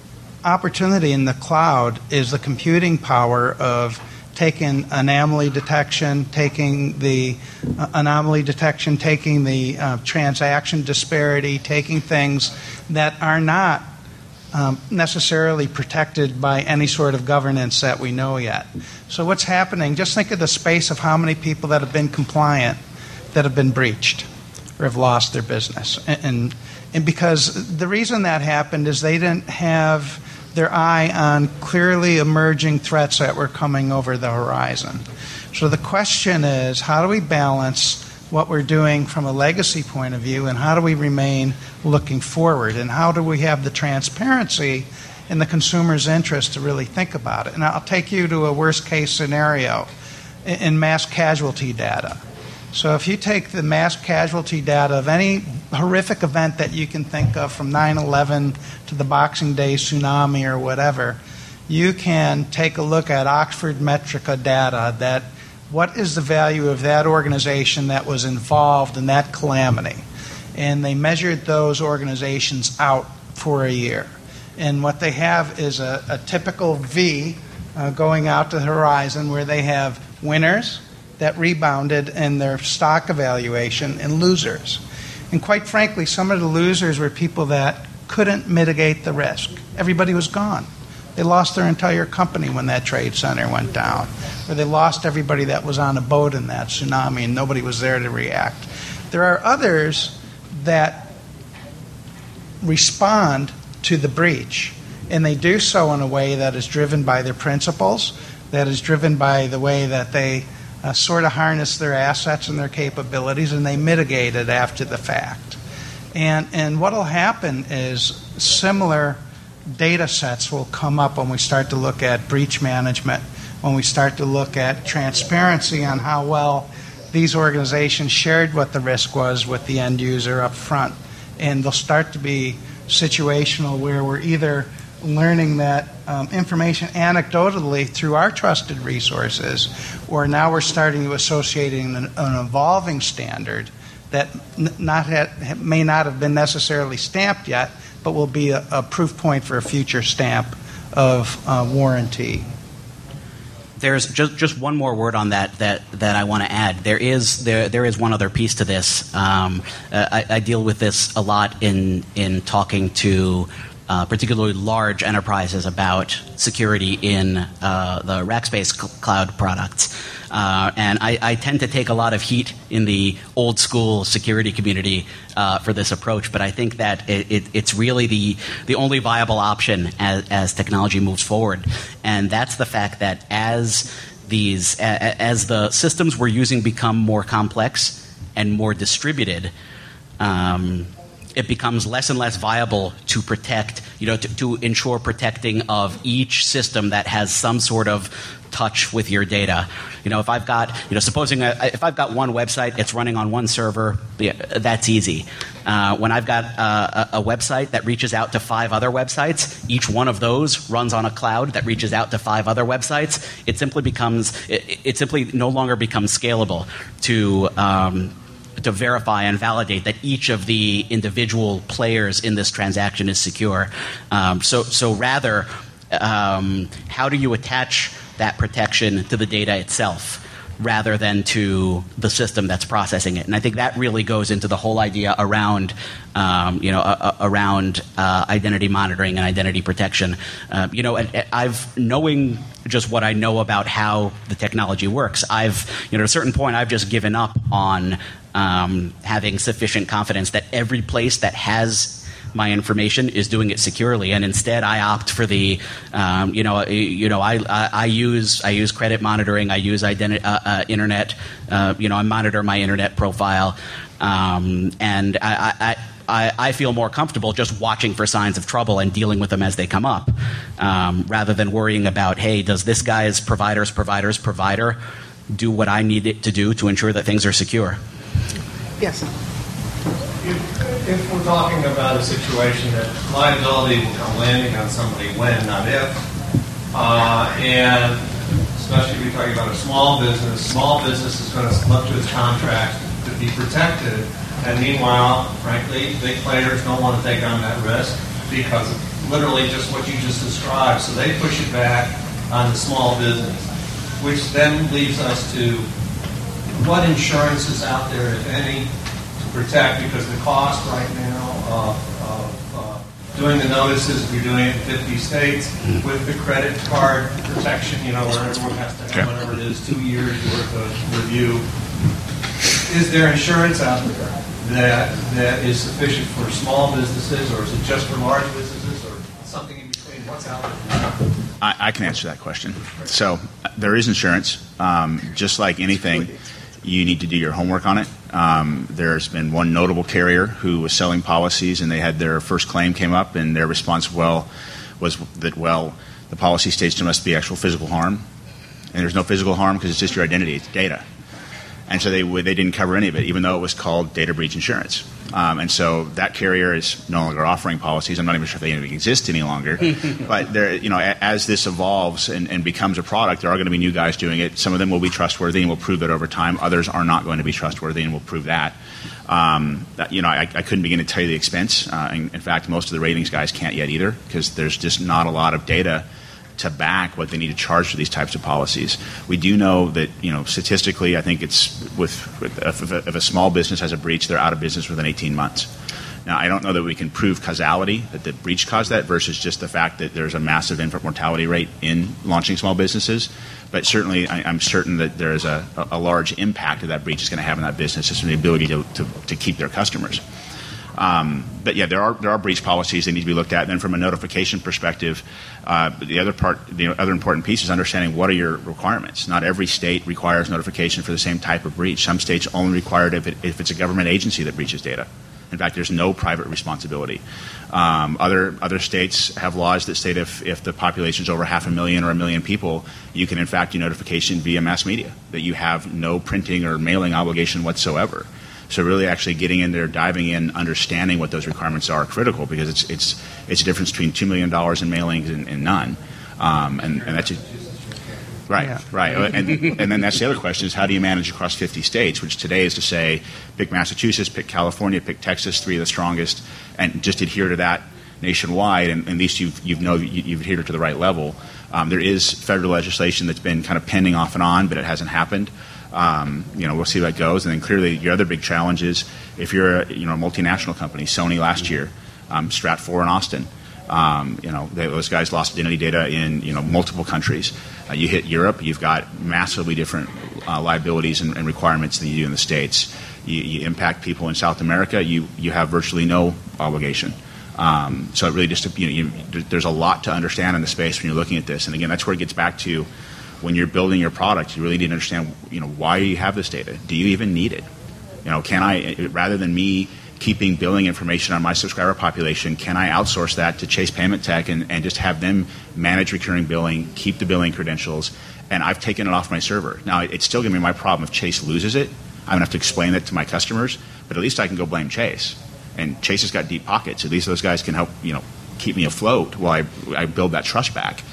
opportunity in the cloud is the computing power of taking anomaly detection, taking the uh, anomaly detection, taking the uh, transaction disparity, taking things that are not um, necessarily protected by any sort of governance that we know yet. So what's happening, just think of the space of how many people that have been compliant that have been breached or have lost their business. And, and, and because the reason that happened is they didn't have their eye on clearly emerging threats that were coming over the horizon. So the question is, how do we balance what we're doing from a legacy point of view, and how do we remain looking forward, and how do we have the transparency in the consumer's interest to really think about it? And I'll take you to a worst case scenario in mass casualty data. So if you take the mass casualty data of any horrific event that you can think of, from nine eleven to the Boxing Day tsunami or whatever, you can take a look at Oxford Metrica data that what is the value of that organization that was involved in that calamity. And they measured those organizations out for a year. And what they have is a, a typical V uh, going out to the horizon where they have winners that rebounded in their stock evaluation and losers. And quite frankly, some of the losers were people that couldn't mitigate the risk. Everybody was gone. They lost their entire company when that trade center went down. Or they lost everybody that was on a boat in that tsunami and nobody was there to react. There are others that respond to the breach, and they do so in a way that is driven by their principles, that is driven by the way that they Uh, sort of harness their assets and their capabilities, and they mitigate it after the fact. And and what will happen is similar data sets will come up when we start to look at breach management, when we start to look at transparency on how well these organizations shared what the risk was with the end user up front. And they'll start to be situational where we're either learning that um, information anecdotally through our trusted resources, or now we're starting to associate an, an evolving standard that n- not ha- may not have been necessarily stamped yet, but will be a, a proof point for a future stamp of uh, warranty. There's just just one more word on that that, that I want to add. There is there there is one other piece to this. Um, uh, I, I deal with this a lot in in talking to Uh, particularly large enterprises about security in uh, the Rackspace cl- cloud products. Uh, and I, I tend to take a lot of heat in the old school security community uh, for this approach, but I think that it, it, it's really the, the only viable option as, as technology moves forward. And that's the fact that as these a, as the systems we're using become more complex and more distributed, um, it becomes less and less viable to protect, you know, to, to ensure protecting of each system that has some sort of touch with your data. You know, if I've got, you know, supposing I, if I've got one website, it's running on one server, yeah, that's easy. Uh, when I've got uh, a, a website that reaches out to five other websites, each one of those runs on a cloud that reaches out to five other websites, it simply becomes, it, it simply no longer becomes scalable to, um, to verify and validate that each of the individual players in this transaction is secure. Um, so, so rather, um, how do you attach that protection to the data itself rather than to the system that's processing it? And I think that really goes into the whole idea around, um, you know, uh, around uh, identity monitoring and identity protection. Uh, you know, and, and I've knowing just what I know about how the technology works, I've, you know, at a certain point, I've just given up on um, having sufficient confidence that every place that has my information is doing it securely, and instead I opt for the, um, you know, you know, I, I, I use I use credit monitoring, I use identi- uh, uh, internet, uh, you know, I monitor my internet profile, um, and I, I, I, I feel more comfortable just watching for signs of trouble and dealing with them as they come up, um, rather than worrying about, hey, does this guy's provider's provider's provider do what I need it to do to ensure that things are secure? Yes. If, if we're talking about a situation that liability will come landing on somebody when, not if, uh, and especially if you're talking about a small business, small business is going to look to its contract to be protected, and meanwhile, frankly, big players don't want to take on that risk because of literally just what you just described. So they push it back on the small business, which then leaves us to what insurance is out there, if any, to protect, because the cost right now of, of uh, doing the notices, if you're doing it in fifty states, with the credit card protection, you know, where everyone has to have whatever it is, two years worth of review. Is there insurance out there that that is sufficient for small businesses, or is it just for large businesses, or something in between? What's out there? I, I can answer that question. So uh, there is insurance. Um, just like anything, you need to do your homework on it. Um, there's been one notable carrier who was selling policies, and they had their first claim came up, and their response well was that, well, the policy states there must be actual physical harm, and there's no physical harm because it's just your identity, it's data. And so they they didn't cover any of it, even though it was called data breach insurance. Um, and so that carrier is no longer offering policies. I'm not even sure if they even exist any longer. But there, you know, as this evolves and, and becomes a product, there are going to be new guys doing it. Some of them will be trustworthy and will prove that over time. Others are not going to be trustworthy and will prove that. Um, that you know, I, I couldn't begin to tell you the expense. Uh, in, in fact, most of the ratings guys can't yet either, because there's just not a lot of data to back what they need to charge for these types of policies. We do know that, you know, statistically, I think it's with, with if, a, if a small business has a breach, they're out of business within eighteen months. Now, I don't know that we can prove causality, that the breach caused that, versus just the fact that there's a massive infant mortality rate in launching small businesses. But certainly, I, I'm certain that there is a, a large impact that that breach is going to have on that business, just from the ability to, to, to keep their customers. Um, but yeah, there are there are breach policies that need to be looked at. And then from a notification perspective, uh, the other part, the other important piece is understanding what are your requirements. Not every state requires notification for the same type of breach. Some states only require it if, it, if it's a government agency that breaches data. In fact, there's no private responsibility. Um, other other states have laws that state if, if the population is over half a million or a million people, you can in fact do notification via mass media, that you have no printing or mailing obligation whatsoever. So really actually getting in there, diving in, understanding what those requirements are critical, because it's it's it's a difference between two million dollars in mailings and, and none. Um, and, and that's a, right, yeah. right. And, and then that's the other question is how do you manage across fifty states, which today is to say pick Massachusetts, pick California, pick Texas, three of the strongest, and just adhere to that nationwide, and at least you've, you've know you've adhered to the right level. Um, there is federal legislation that's been kind of pending off and on, but it hasn't happened. Um, you know, we'll see how it goes. And then clearly your other big challenge is if you're a, you know, a multinational company, Sony last year, um, Strat four in Austin, um, you know, they, those guys lost identity data in, you know, multiple countries. Uh, you hit Europe, you've got massively different uh, liabilities and, and requirements than you do in the States. You, you impact people in South America, you, you have virtually no obligation. Um, so it really just, you know, you, there's a lot to understand in the space when you're looking at this. And again, that's where it gets back to when you're building your product, you really need to understand, you know, why you have this data. Do you even need it? You know, can I, rather than me keeping billing information on my subscriber population, can I outsource that to Chase Payment Tech and, and just have them manage recurring billing, keep the billing credentials, and I've taken it off my server. Now, it's still going to be my problem if Chase loses it. I'm going to have to explain that to my customers, but at least I can go blame Chase. And Chase has got deep pockets. At least those guys can help, you know, keep me afloat while I, I build that trust back.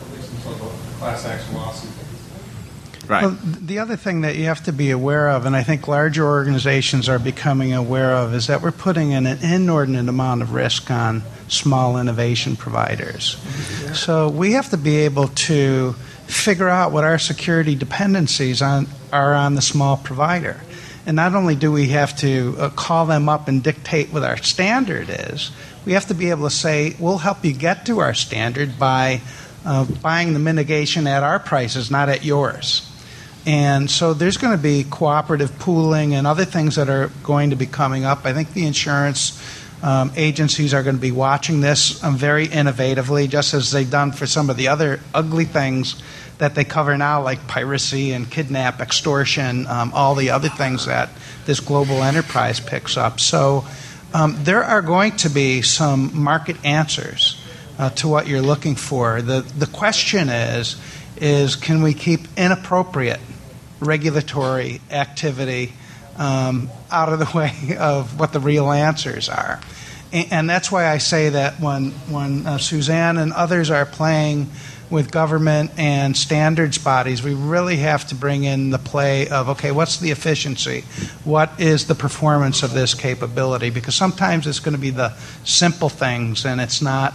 Class action lawsuit. Right. Well, the other thing that you have to be aware of, and I think larger organizations are becoming aware of, is that we're putting in an inordinate amount of risk on small innovation providers. Yeah. So we have to be able to figure out what our security dependencies on, are on the small provider. And not only do we have to uh, call them up and dictate what our standard is, we have to be able to say, we'll help you get to our standard by Uh, buying the mitigation at our prices, not at yours. And so there's going to be cooperative pooling and other things that are going to be coming up. I think the insurance um, agencies are going to be watching this um, very innovatively, just as they've done for some of the other ugly things that they cover now, like piracy and kidnap, extortion, um, all the other things that this global enterprise picks up. So um, there are going to be some market answers Uh, to what you're looking for. The the question is, is can we keep inappropriate regulatory activity um, out of the way of what the real answers are? And, and that's why I say that when, when uh, Suzanne and others are playing with government and standards bodies, we really have to bring in the play of, okay, what's the efficiency? What is the performance of this capability? Because sometimes it's going to be the simple things, and it's not,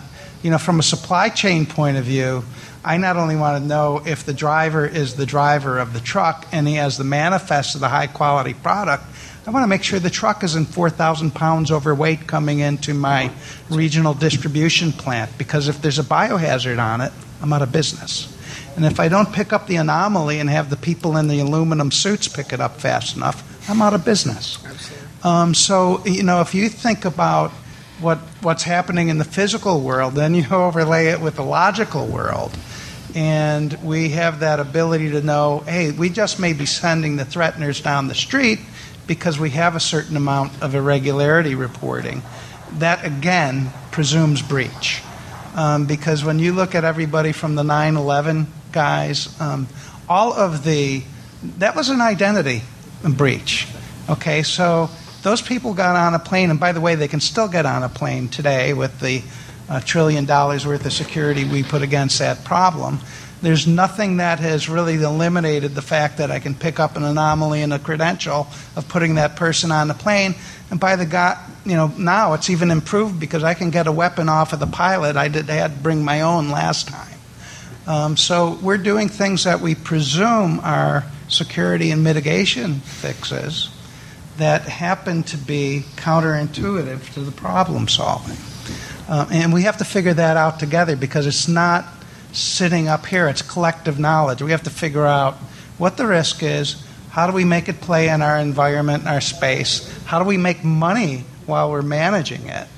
you know, from a supply chain point of view, I not only want to know if the driver is the driver of the truck and he has the manifest of the high-quality product, I want to make sure the truck isn't four thousand pounds overweight coming into my regional distribution plant, because if there's a biohazard on it, I'm out of business. And if I don't pick up the anomaly and have the people in the aluminum suits pick it up fast enough, I'm out of business. Um, so, you know, if you think about what what's happening in the physical world, then you overlay it with the logical world. And we have that ability to know, hey, we just may be sending the threateners down the street because we have a certain amount of irregularity reporting. That, again, presumes breach. Um, because when you look at everybody from the nine eleven guys, um, all of the, that was an identity breach. Okay, so those people got on a plane, and by the way, they can still get on a plane today with the uh, trillion dollars worth of security we put against that problem. There's nothing that has really eliminated the fact that I can pick up an anomaly in a credential of putting that person on the plane. And by the God, you know, now it's even improved because I can get a weapon off of the pilot. I did I had to bring my own last time. Um, so we're doing things that we presume are security and mitigation fixes that happen to be counterintuitive to the problem solving. Uh, and we have to figure that out together, because it's not sitting up here, it's collective knowledge. We have to figure out what the risk is, how do we make it play in our environment, in our space, how do we make money while we're managing it,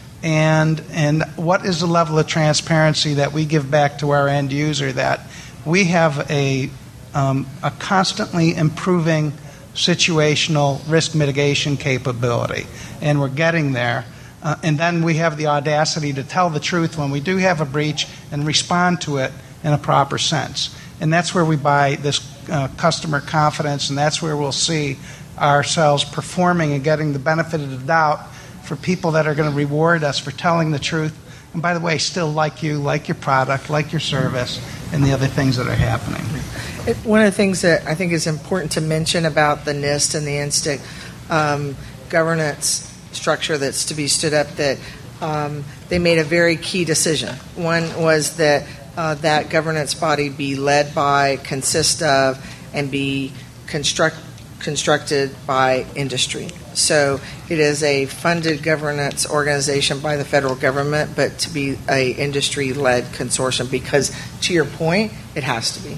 and and what is the level of transparency that we give back to our end user, that we have a, um, a constantly improving situational risk mitigation capability, and we're getting there. Uh, and then we have the audacity to tell the truth when we do have a breach and respond to it in a proper sense. And that's where we buy this uh, customer confidence, and that's where we'll see ourselves performing and getting the benefit of the doubt for people that are going to reward us for telling the truth. And by the way, still like you, like your product, like your service, and the other things that are happening. One of the things that I think is important to mention about the NIST and the N S T I C um, governance structure that's to be stood up, that um, they made a very key decision. One was that uh, that governance body be led by, consist of, and be construct, constructed by industry. So it is a funded governance organization by the federal government, but to be a industry-led consortium, because to your point, it has to be.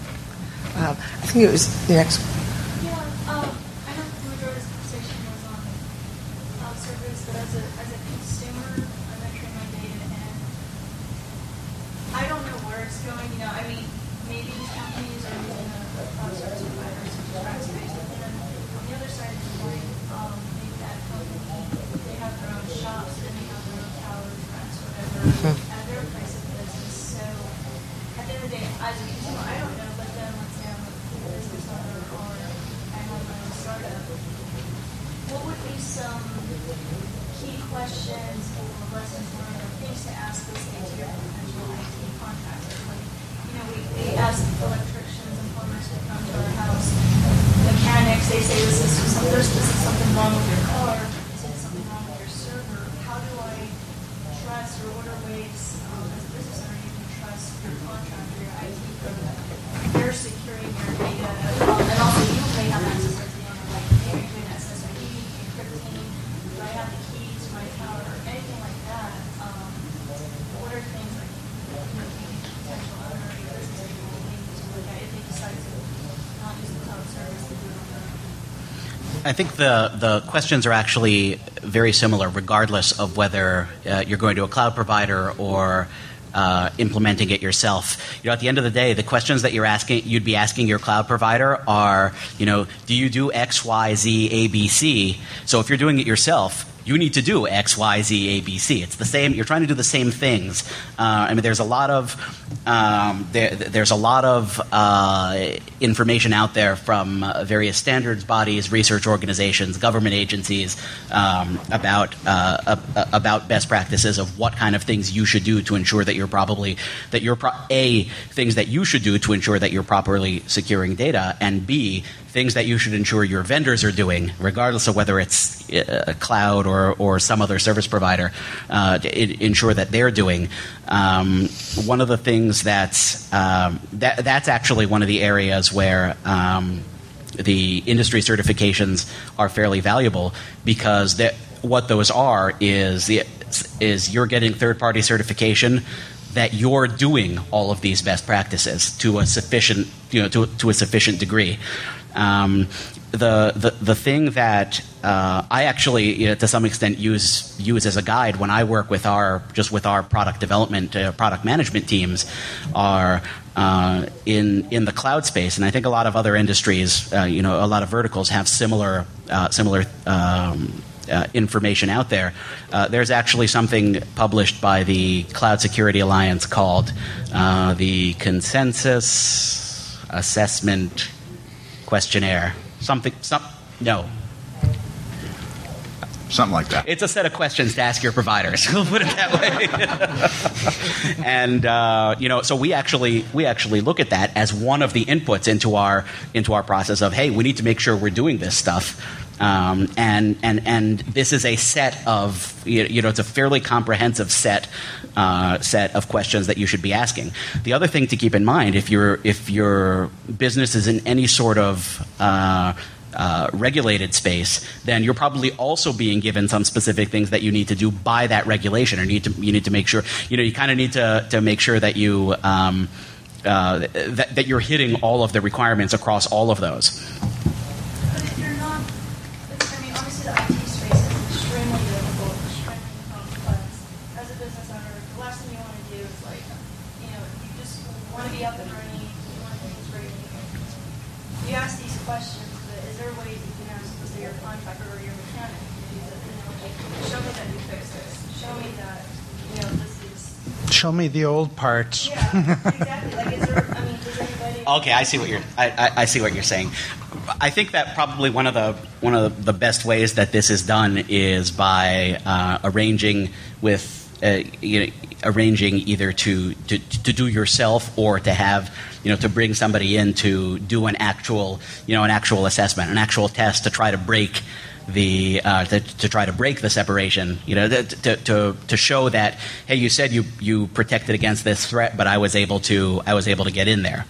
Um, I think it was the next one. Yeah, um, I know the majority of this conversation was on cloud service, but as a, as a consumer, I'm entering my data and I don't know where it's going. You know, I mean, maybe these companies are using a, a cloud service provider such as Rackspace, but then on the other side of the coin, um, maybe that company, they have their own shops and they have their own towers, rents, whatever, mm-hmm. at their place of business. So at the end of the day, as a consumer, I don't know, but then let's say I'm a business owner or I have my own startup, what would be some key questions or lessons learned or things to ask this to your potential I T contractor? Like, you know, we, we ask electricians and plumbers to come to our house, mechanics, they say this is something, this is something wrong with your car, this is something wrong with your server. How do I trust, or what are ways um, as a business owner you can trust your contractor, your I T firm, that they're securing your data, um, and also you may have access as the owner, like maybe doing S S I D, encrypting, do I have the key to my tower, or anything like that. Um, what are things like, you know, maybe potential owner or your business people need to look at if they decide to not use the cloud service to do it on their own? I think the, the questions are actually very similar, regardless of whether uh, you're going to a cloud provider or uh, implementing it yourself. You know, at the end of the day, the questions that you're asking, you'd be asking your cloud provider are, you know, do you do X, Y, Z, A, B, C? So if you're doing it yourself, you need to do X, Y, Z, A, B, C. It's the same. You're trying to do the same things. Uh, I mean, there's a lot of um, there, there's a lot of uh, information out there from uh, various standards bodies, research organizations, government agencies um, about uh, uh, about best practices of what kind of things you should do to ensure that you're probably that you're pro- a things that you should do to ensure that you're properly securing data, and B, things that you should ensure your vendors are doing, regardless of whether it's a cloud or or, or some other service provider uh, to I- ensure that they're doing. Um, one of the things that's um, that that's actually one of the areas where um, the industry certifications are fairly valuable, because that what those are is the is you're getting third-party certification that you're doing all of these best practices to a sufficient, you know, to, to a sufficient degree. Um, the, the the thing that uh, I actually, you know, to some extent, use use as a guide when I work with our just with our product development, uh, product management teams, are uh, in in the cloud space, and I think a lot of other industries, uh, you know, a lot of verticals have similar uh, similar. Um, Uh, information out there. Uh, there's actually something published by the Cloud Security Alliance called uh, the Consensus Assessment Questionnaire. Something, some, no. Something like that. It's a set of questions to ask your providers. We'll put it that way. And uh, you know, so we actually we actually look at that as one of the inputs into our into our process of, hey, we need to make sure we're doing this stuff. Um, and and and this is a set of, you know, it's a fairly comprehensive set uh, set of questions that you should be asking. The other thing to keep in mind, if your if your business is in any sort of uh, uh, regulated space, then you're probably also being given some specific things that you need to do by that regulation, or need to you need to make sure, you know, you kind of need to to make sure that you um, uh, that that you're hitting all of the requirements across all of those. Show me the old parts. Yeah, exactly. Like, is there, I mean, does anybody... Okay, I see what you're. I, I, I see what you're saying. I think that probably one of the one of the best ways that this is done is by uh, arranging with uh, you know, arranging either to, to to do yourself, or to have, you know, to bring somebody in to do an actual, you know, an actual assessment, an actual test to try to break the uh, to, to try to break the separation, you know, to, to to show that, hey, you said you you protected against this threat, but I was able to I was able to get in there.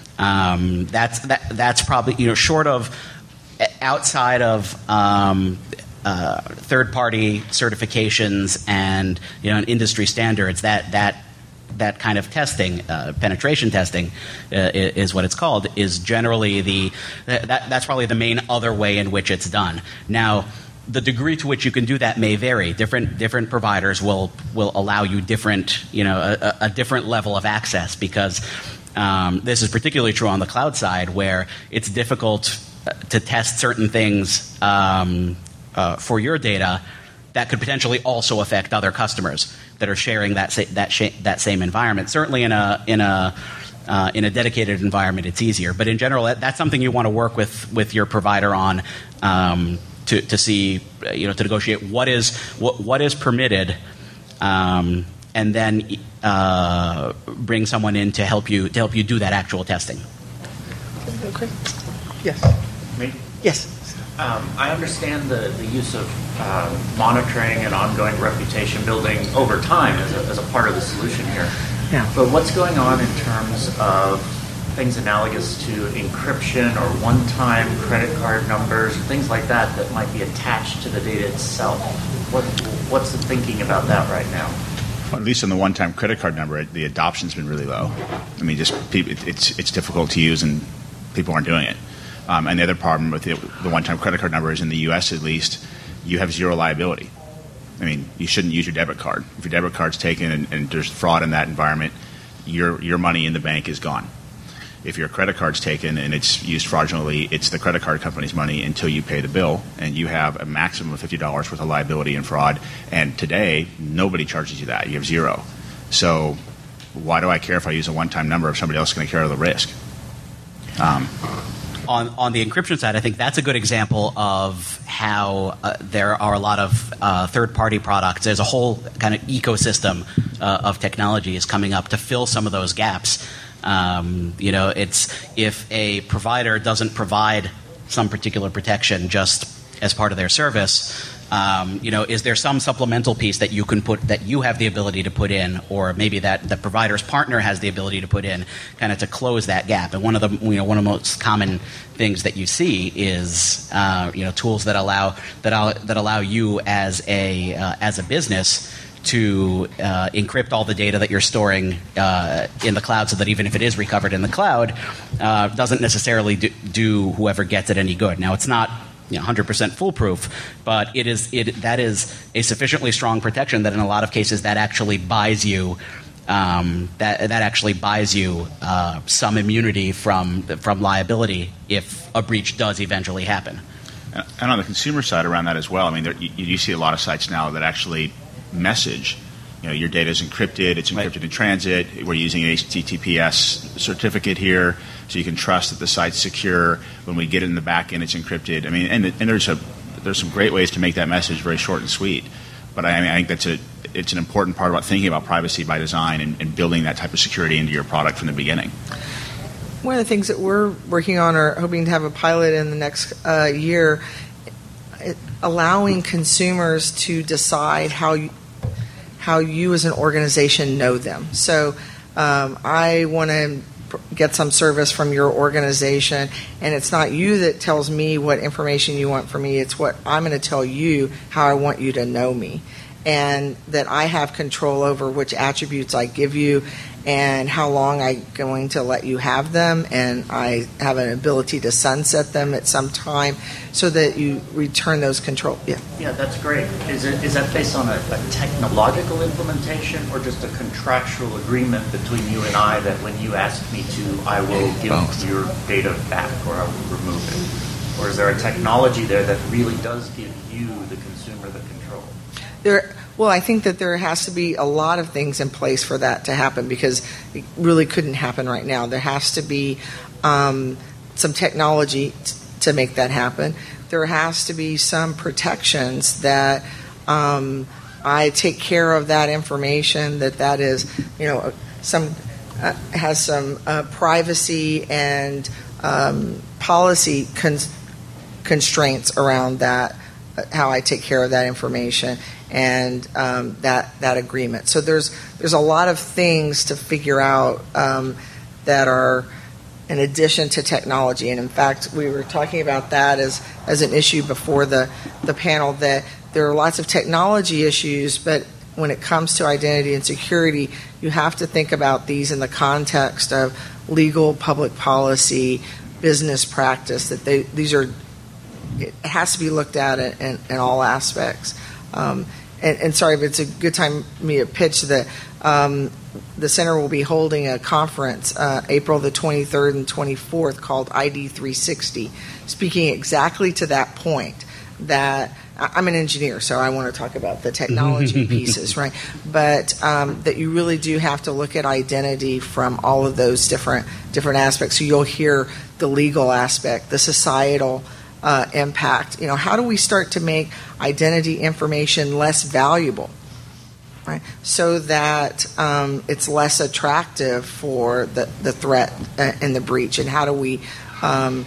Um, that's that that's probably, you know, short of outside of um, uh, third party certifications and, you know, and industry standards, that that that kind of testing, uh, penetration testing, uh, is what it's called, is generally the that, that's probably the main other way in which it's done. Now, the degree to which you can do that may vary. Different different providers will will allow you different, you know, a, a different level of access, because um, this is particularly true on the cloud side, where it's difficult to test certain things um, uh, for your data that could potentially also affect other customers that are sharing that sa- that sh- that same environment. Certainly, in a in a uh, in a dedicated environment, it's easier. But in general, that, that's something you want to work with with your provider on, um, to to see, you know, to negotiate what is what what is permitted, um, and then uh, bring someone in to help you to help you do that actual testing. Okay. Yes. Me? Yes. Um, I understand the, the use of uh, monitoring and ongoing reputation building over time as a, as a part of the solution here. Yeah. But what's going on in terms of things analogous to encryption or one-time credit card numbers, things like that that might be attached to the data itself? What, what's the thinking about that right now? Well, at least on the one-time credit card number, the adoption's been really low. I mean, just people, it's it's difficult to use, and people aren't doing it. Um, and the other problem with the, the one-time credit card number is, in the U S at least, you have zero liability. I mean, you shouldn't use your debit card. If your debit card's taken and, and there's fraud in that environment, your your money in the bank is gone. If your credit card's taken and it's used fraudulently, it's the credit card company's money until you pay the bill, and you have a maximum of fifty dollars worth of liability and fraud. And today, nobody charges you that. You have zero. So why do I care if I use a one-time number if somebody else is going to carry the risk? Um, On, on the encryption side, I think that's a good example of how uh, there are a lot of uh, third-party products. There's a whole kind of ecosystem uh, of technologies coming up to fill some of those gaps. Um, you know, it's if a provider doesn't provide some particular protection, just as part of their service. Um, you know, is there some supplemental piece that you can put, that you have the ability to put in, or maybe that the provider's partner has the ability to put in, kind of to close that gap? And one of the, you know, one of the most common things that you see is, uh, you know, tools that allow that allow, that allow you as a uh, as a business to uh, encrypt all the data that you're storing uh, in the cloud, so that even if it is recovered in the cloud, uh, doesn't necessarily do, do whoever gets it any good. Now, it's not, you know, one hundred percent foolproof, but it is it that is a sufficiently strong protection that in a lot of cases that actually buys you um, that that actually buys you uh, some immunity from from liability if a breach does eventually happen. And on the consumer side around that as well, I mean, there, you, you see a lot of sites now that actually message, you know, your data is encrypted, it's encrypted right. in transit, we're using an H T T P S certificate here, so you can trust that the site's secure. When we get it in the back end, it's encrypted. I mean, and, and there's a there's some great ways to make that message very short and sweet. But I mean, I think that's a it's an important part about thinking about privacy by design and, and building that type of security into your product from the beginning. One of the things that we're working on, or hoping to have a pilot in the next uh, year, it, allowing consumers to decide how you, how you as an organization know them. So um, I want to get some service from your organization, and it's not you that tells me what information you want from me. It's what I'm going to tell you how I want you to know me, and that I have control over which attributes I give you and how long I'm going to let you have them, and I have an ability to sunset them at some time so that you return those control. Yeah, yeah, that's great. Is it is that based on a, a technological implementation or just a contractual agreement between you and I that when you ask me to, I will give Both. your data back or I will remove it? Or is there a technology there that really does give you, the consumer, the control? There. Well, I think that there has to be a lot of things in place for that to happen, because it really couldn't happen right now. There has to be um, some technology t- to make that happen. There has to be some protections that um, I take care of that information, that that is, you know, some uh, has some uh, privacy and um, policy cons- constraints around that, uh, how I take care of that information. And um, that that agreement. So there's there's a lot of things to figure out um, that are in addition to technology. And in fact, we were talking about that as as an issue before the the panel, that there are lots of technology issues, but when it comes to identity and security, you have to think about these in the context of legal, public policy, business practice. That they these are it has to be looked at in, in, in all aspects. Um, and, and sorry, if it's a good time for me to pitch that um, the center will be holding a conference uh, April the twenty-third and twenty-fourth called I D three sixty, speaking exactly to that point. That I'm an engineer, so I want to talk about the technology pieces, right? But um, that you really do have to look at identity from all of those different different aspects. So you'll hear the legal aspect, the societal Uh, impact. You know, how do we start to make identity information less valuable, right? So that um, it's less attractive for the, the threat and the breach, and how do we um,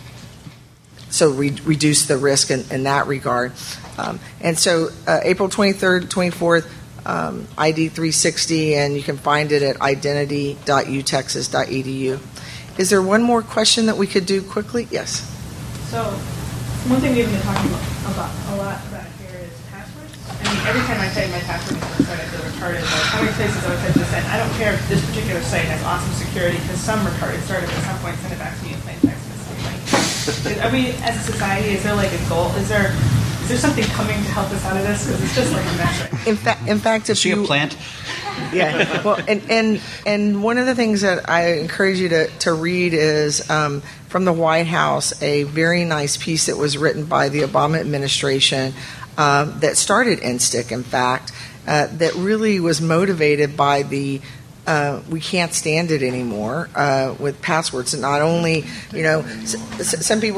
so re- reduce the risk in, in that regard? Um, and so uh, April twenty-third, twenty-fourth, um, I D three sixty, and you can find it at identity dot u texas dot e d u. Is there one more question that we could do quickly? Yes. So, one thing we've been talking about a lot about here is passwords. I mean, every time I type my password into the site, I feel retarded. Like, how many places I would type this in? I don't care if this particular site has awesome security, because some retarded startup at some point send it back to me in plain text message. Like, are we, as a society, is there like a goal? Is there is there something coming to help us out of this? Because it's just like a mess. Right? In fact, in fact, if Is she you a plant? Yeah. Well, and, and and one of the things that I encourage you to, to read is um, from the White House, a very nice piece that was written by the Obama administration um, that started N S T I C, in fact, uh, that really was motivated by the uh, we can't stand it anymore uh, with passwords. And not only, you know, s- s- some people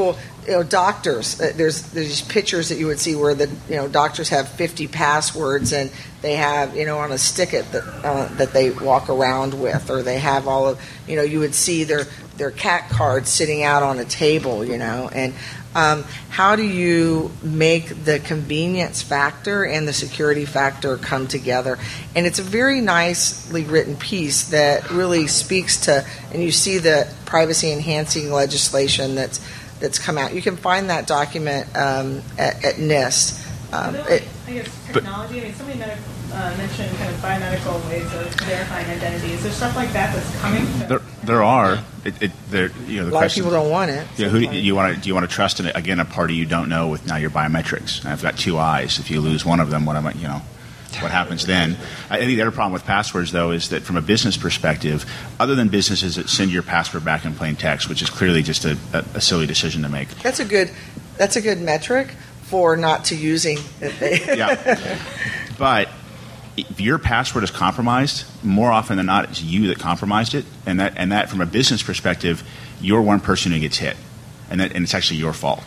you know, doctors. Uh, there's there's pictures that you would see where the you know doctors have fifty passwords, and they have you know on a sticket that uh, that they walk around with, or they have all of you know you would see their their cat cards sitting out on a table, you know, and um, how do you make the convenience factor and the security factor come together? And it's a very nicely written piece that really speaks to, and you see the privacy enhancing legislation that's that's come out. You can find that document um, at, at NIST. Um, it, I guess technology. I mean, somebody medical, uh, mentioned kind of biomedical ways of verifying identity. Is there stuff like that that's coming? There, there are. It, it, there, you know, the a lot question, of people don't want it. Yeah, who do you want to do? You want to trust in it again? A party you don't know with now your biometrics. I've got two eyes. If you lose one of them, what am I? You know, what happens then? I think the other problem with passwords, though, is that from a business perspective, other than businesses that send your password back in plain text, which is clearly just a, a, a silly decision to make. That's a good. That's a good metric for not to using it. Yeah, but if your password is compromised, more often than not, it's you that compromised it, and that and that from a business perspective, you're one person who gets hit, and that and it's actually your fault.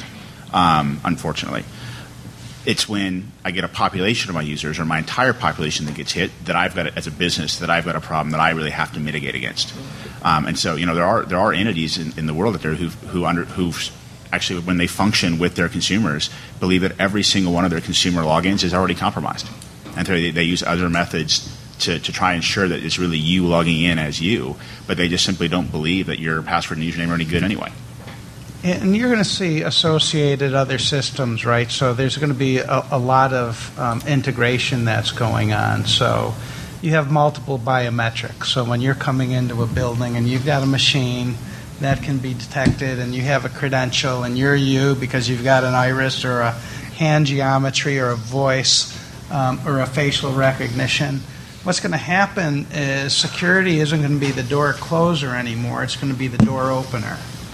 Um, unfortunately, it's when I get a population of my users or my entire population that gets hit that I've got as a business that I've got a problem that I really have to mitigate against. Um, and so, you know, there are there are entities in, in the world out there who who under who actually, when they function with their consumers, believe that every single one of their consumer logins is already compromised. And they, they use other methods to, to try and ensure that it's really you logging in as you, but they just simply don't believe that your password and username are any good anyway. And you're going to see associated other systems, right? So there's going to be a, a lot of um, integration that's going on. So you have multiple biometrics. So when you're coming into a building and you've got a machine that can be detected, and you have a credential, and you're you because you've got an iris or a hand geometry or a voice um, or a facial recognition. What's going to happen is security isn't going to be the door closer anymore. It's going to be the door opener.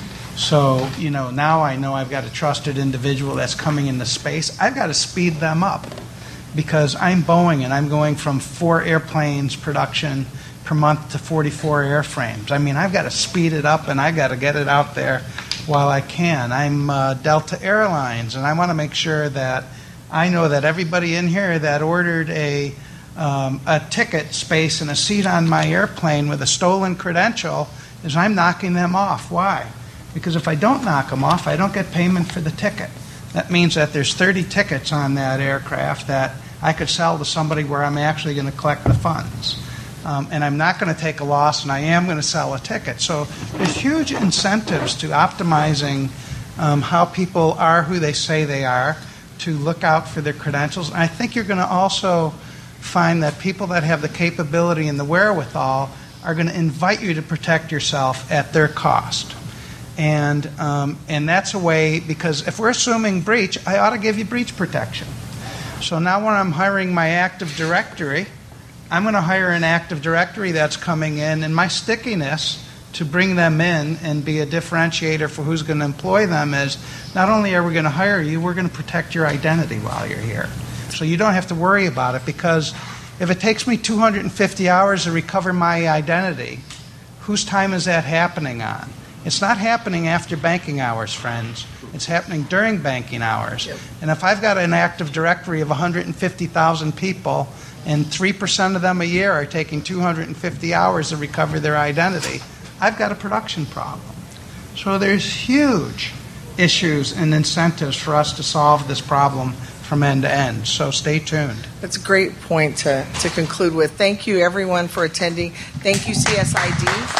So, you know, now I know I've got a trusted individual that's coming into space. I've got to speed them up because I'm Boeing, and I'm going from four airplanes production per month to forty-four airframes. I mean, I've got to speed it up, and I've got to get it out there while I can. I'm uh, Delta Airlines, and I want to make sure that I know that everybody in here that ordered a um, a ticket space and a seat on my airplane with a stolen credential is I'm knocking them off. Why? Because if I don't knock them off, I don't get payment for the ticket. That means that there's thirty tickets on that aircraft that I could sell to somebody where I'm actually going to collect the funds. Um, and I'm not going to take a loss, and I am going to sell a ticket. So there's huge incentives to optimizing um, how people are who they say they are, to look out for their credentials. And I think you're going to also find that people that have the capability and the wherewithal are going to invite you to protect yourself at their cost. And um, and that's a way, because if we're assuming breach, I ought to give you breach protection. So now when I'm hiring my Active Directory, I'm going to hire an Active Directory that's coming in, and my stickiness to bring them in and be a differentiator for who's going to employ them is not only are we going to hire you, we're going to protect your identity while you're here. So you don't have to worry about it, because if it takes me two hundred fifty hours to recover my identity, whose time is that happening on? It's not happening after banking hours, friends. It's happening during banking hours. Yep. And if I've got an Active Directory of one hundred fifty thousand people, and three percent of them a year are taking two hundred fifty hours to recover their identity, I've got a production problem. So there's huge issues and incentives for us to solve this problem from end to end. So stay tuned. That's a great point to, to conclude with. Thank you, everyone, for attending. Thank you, C S I D.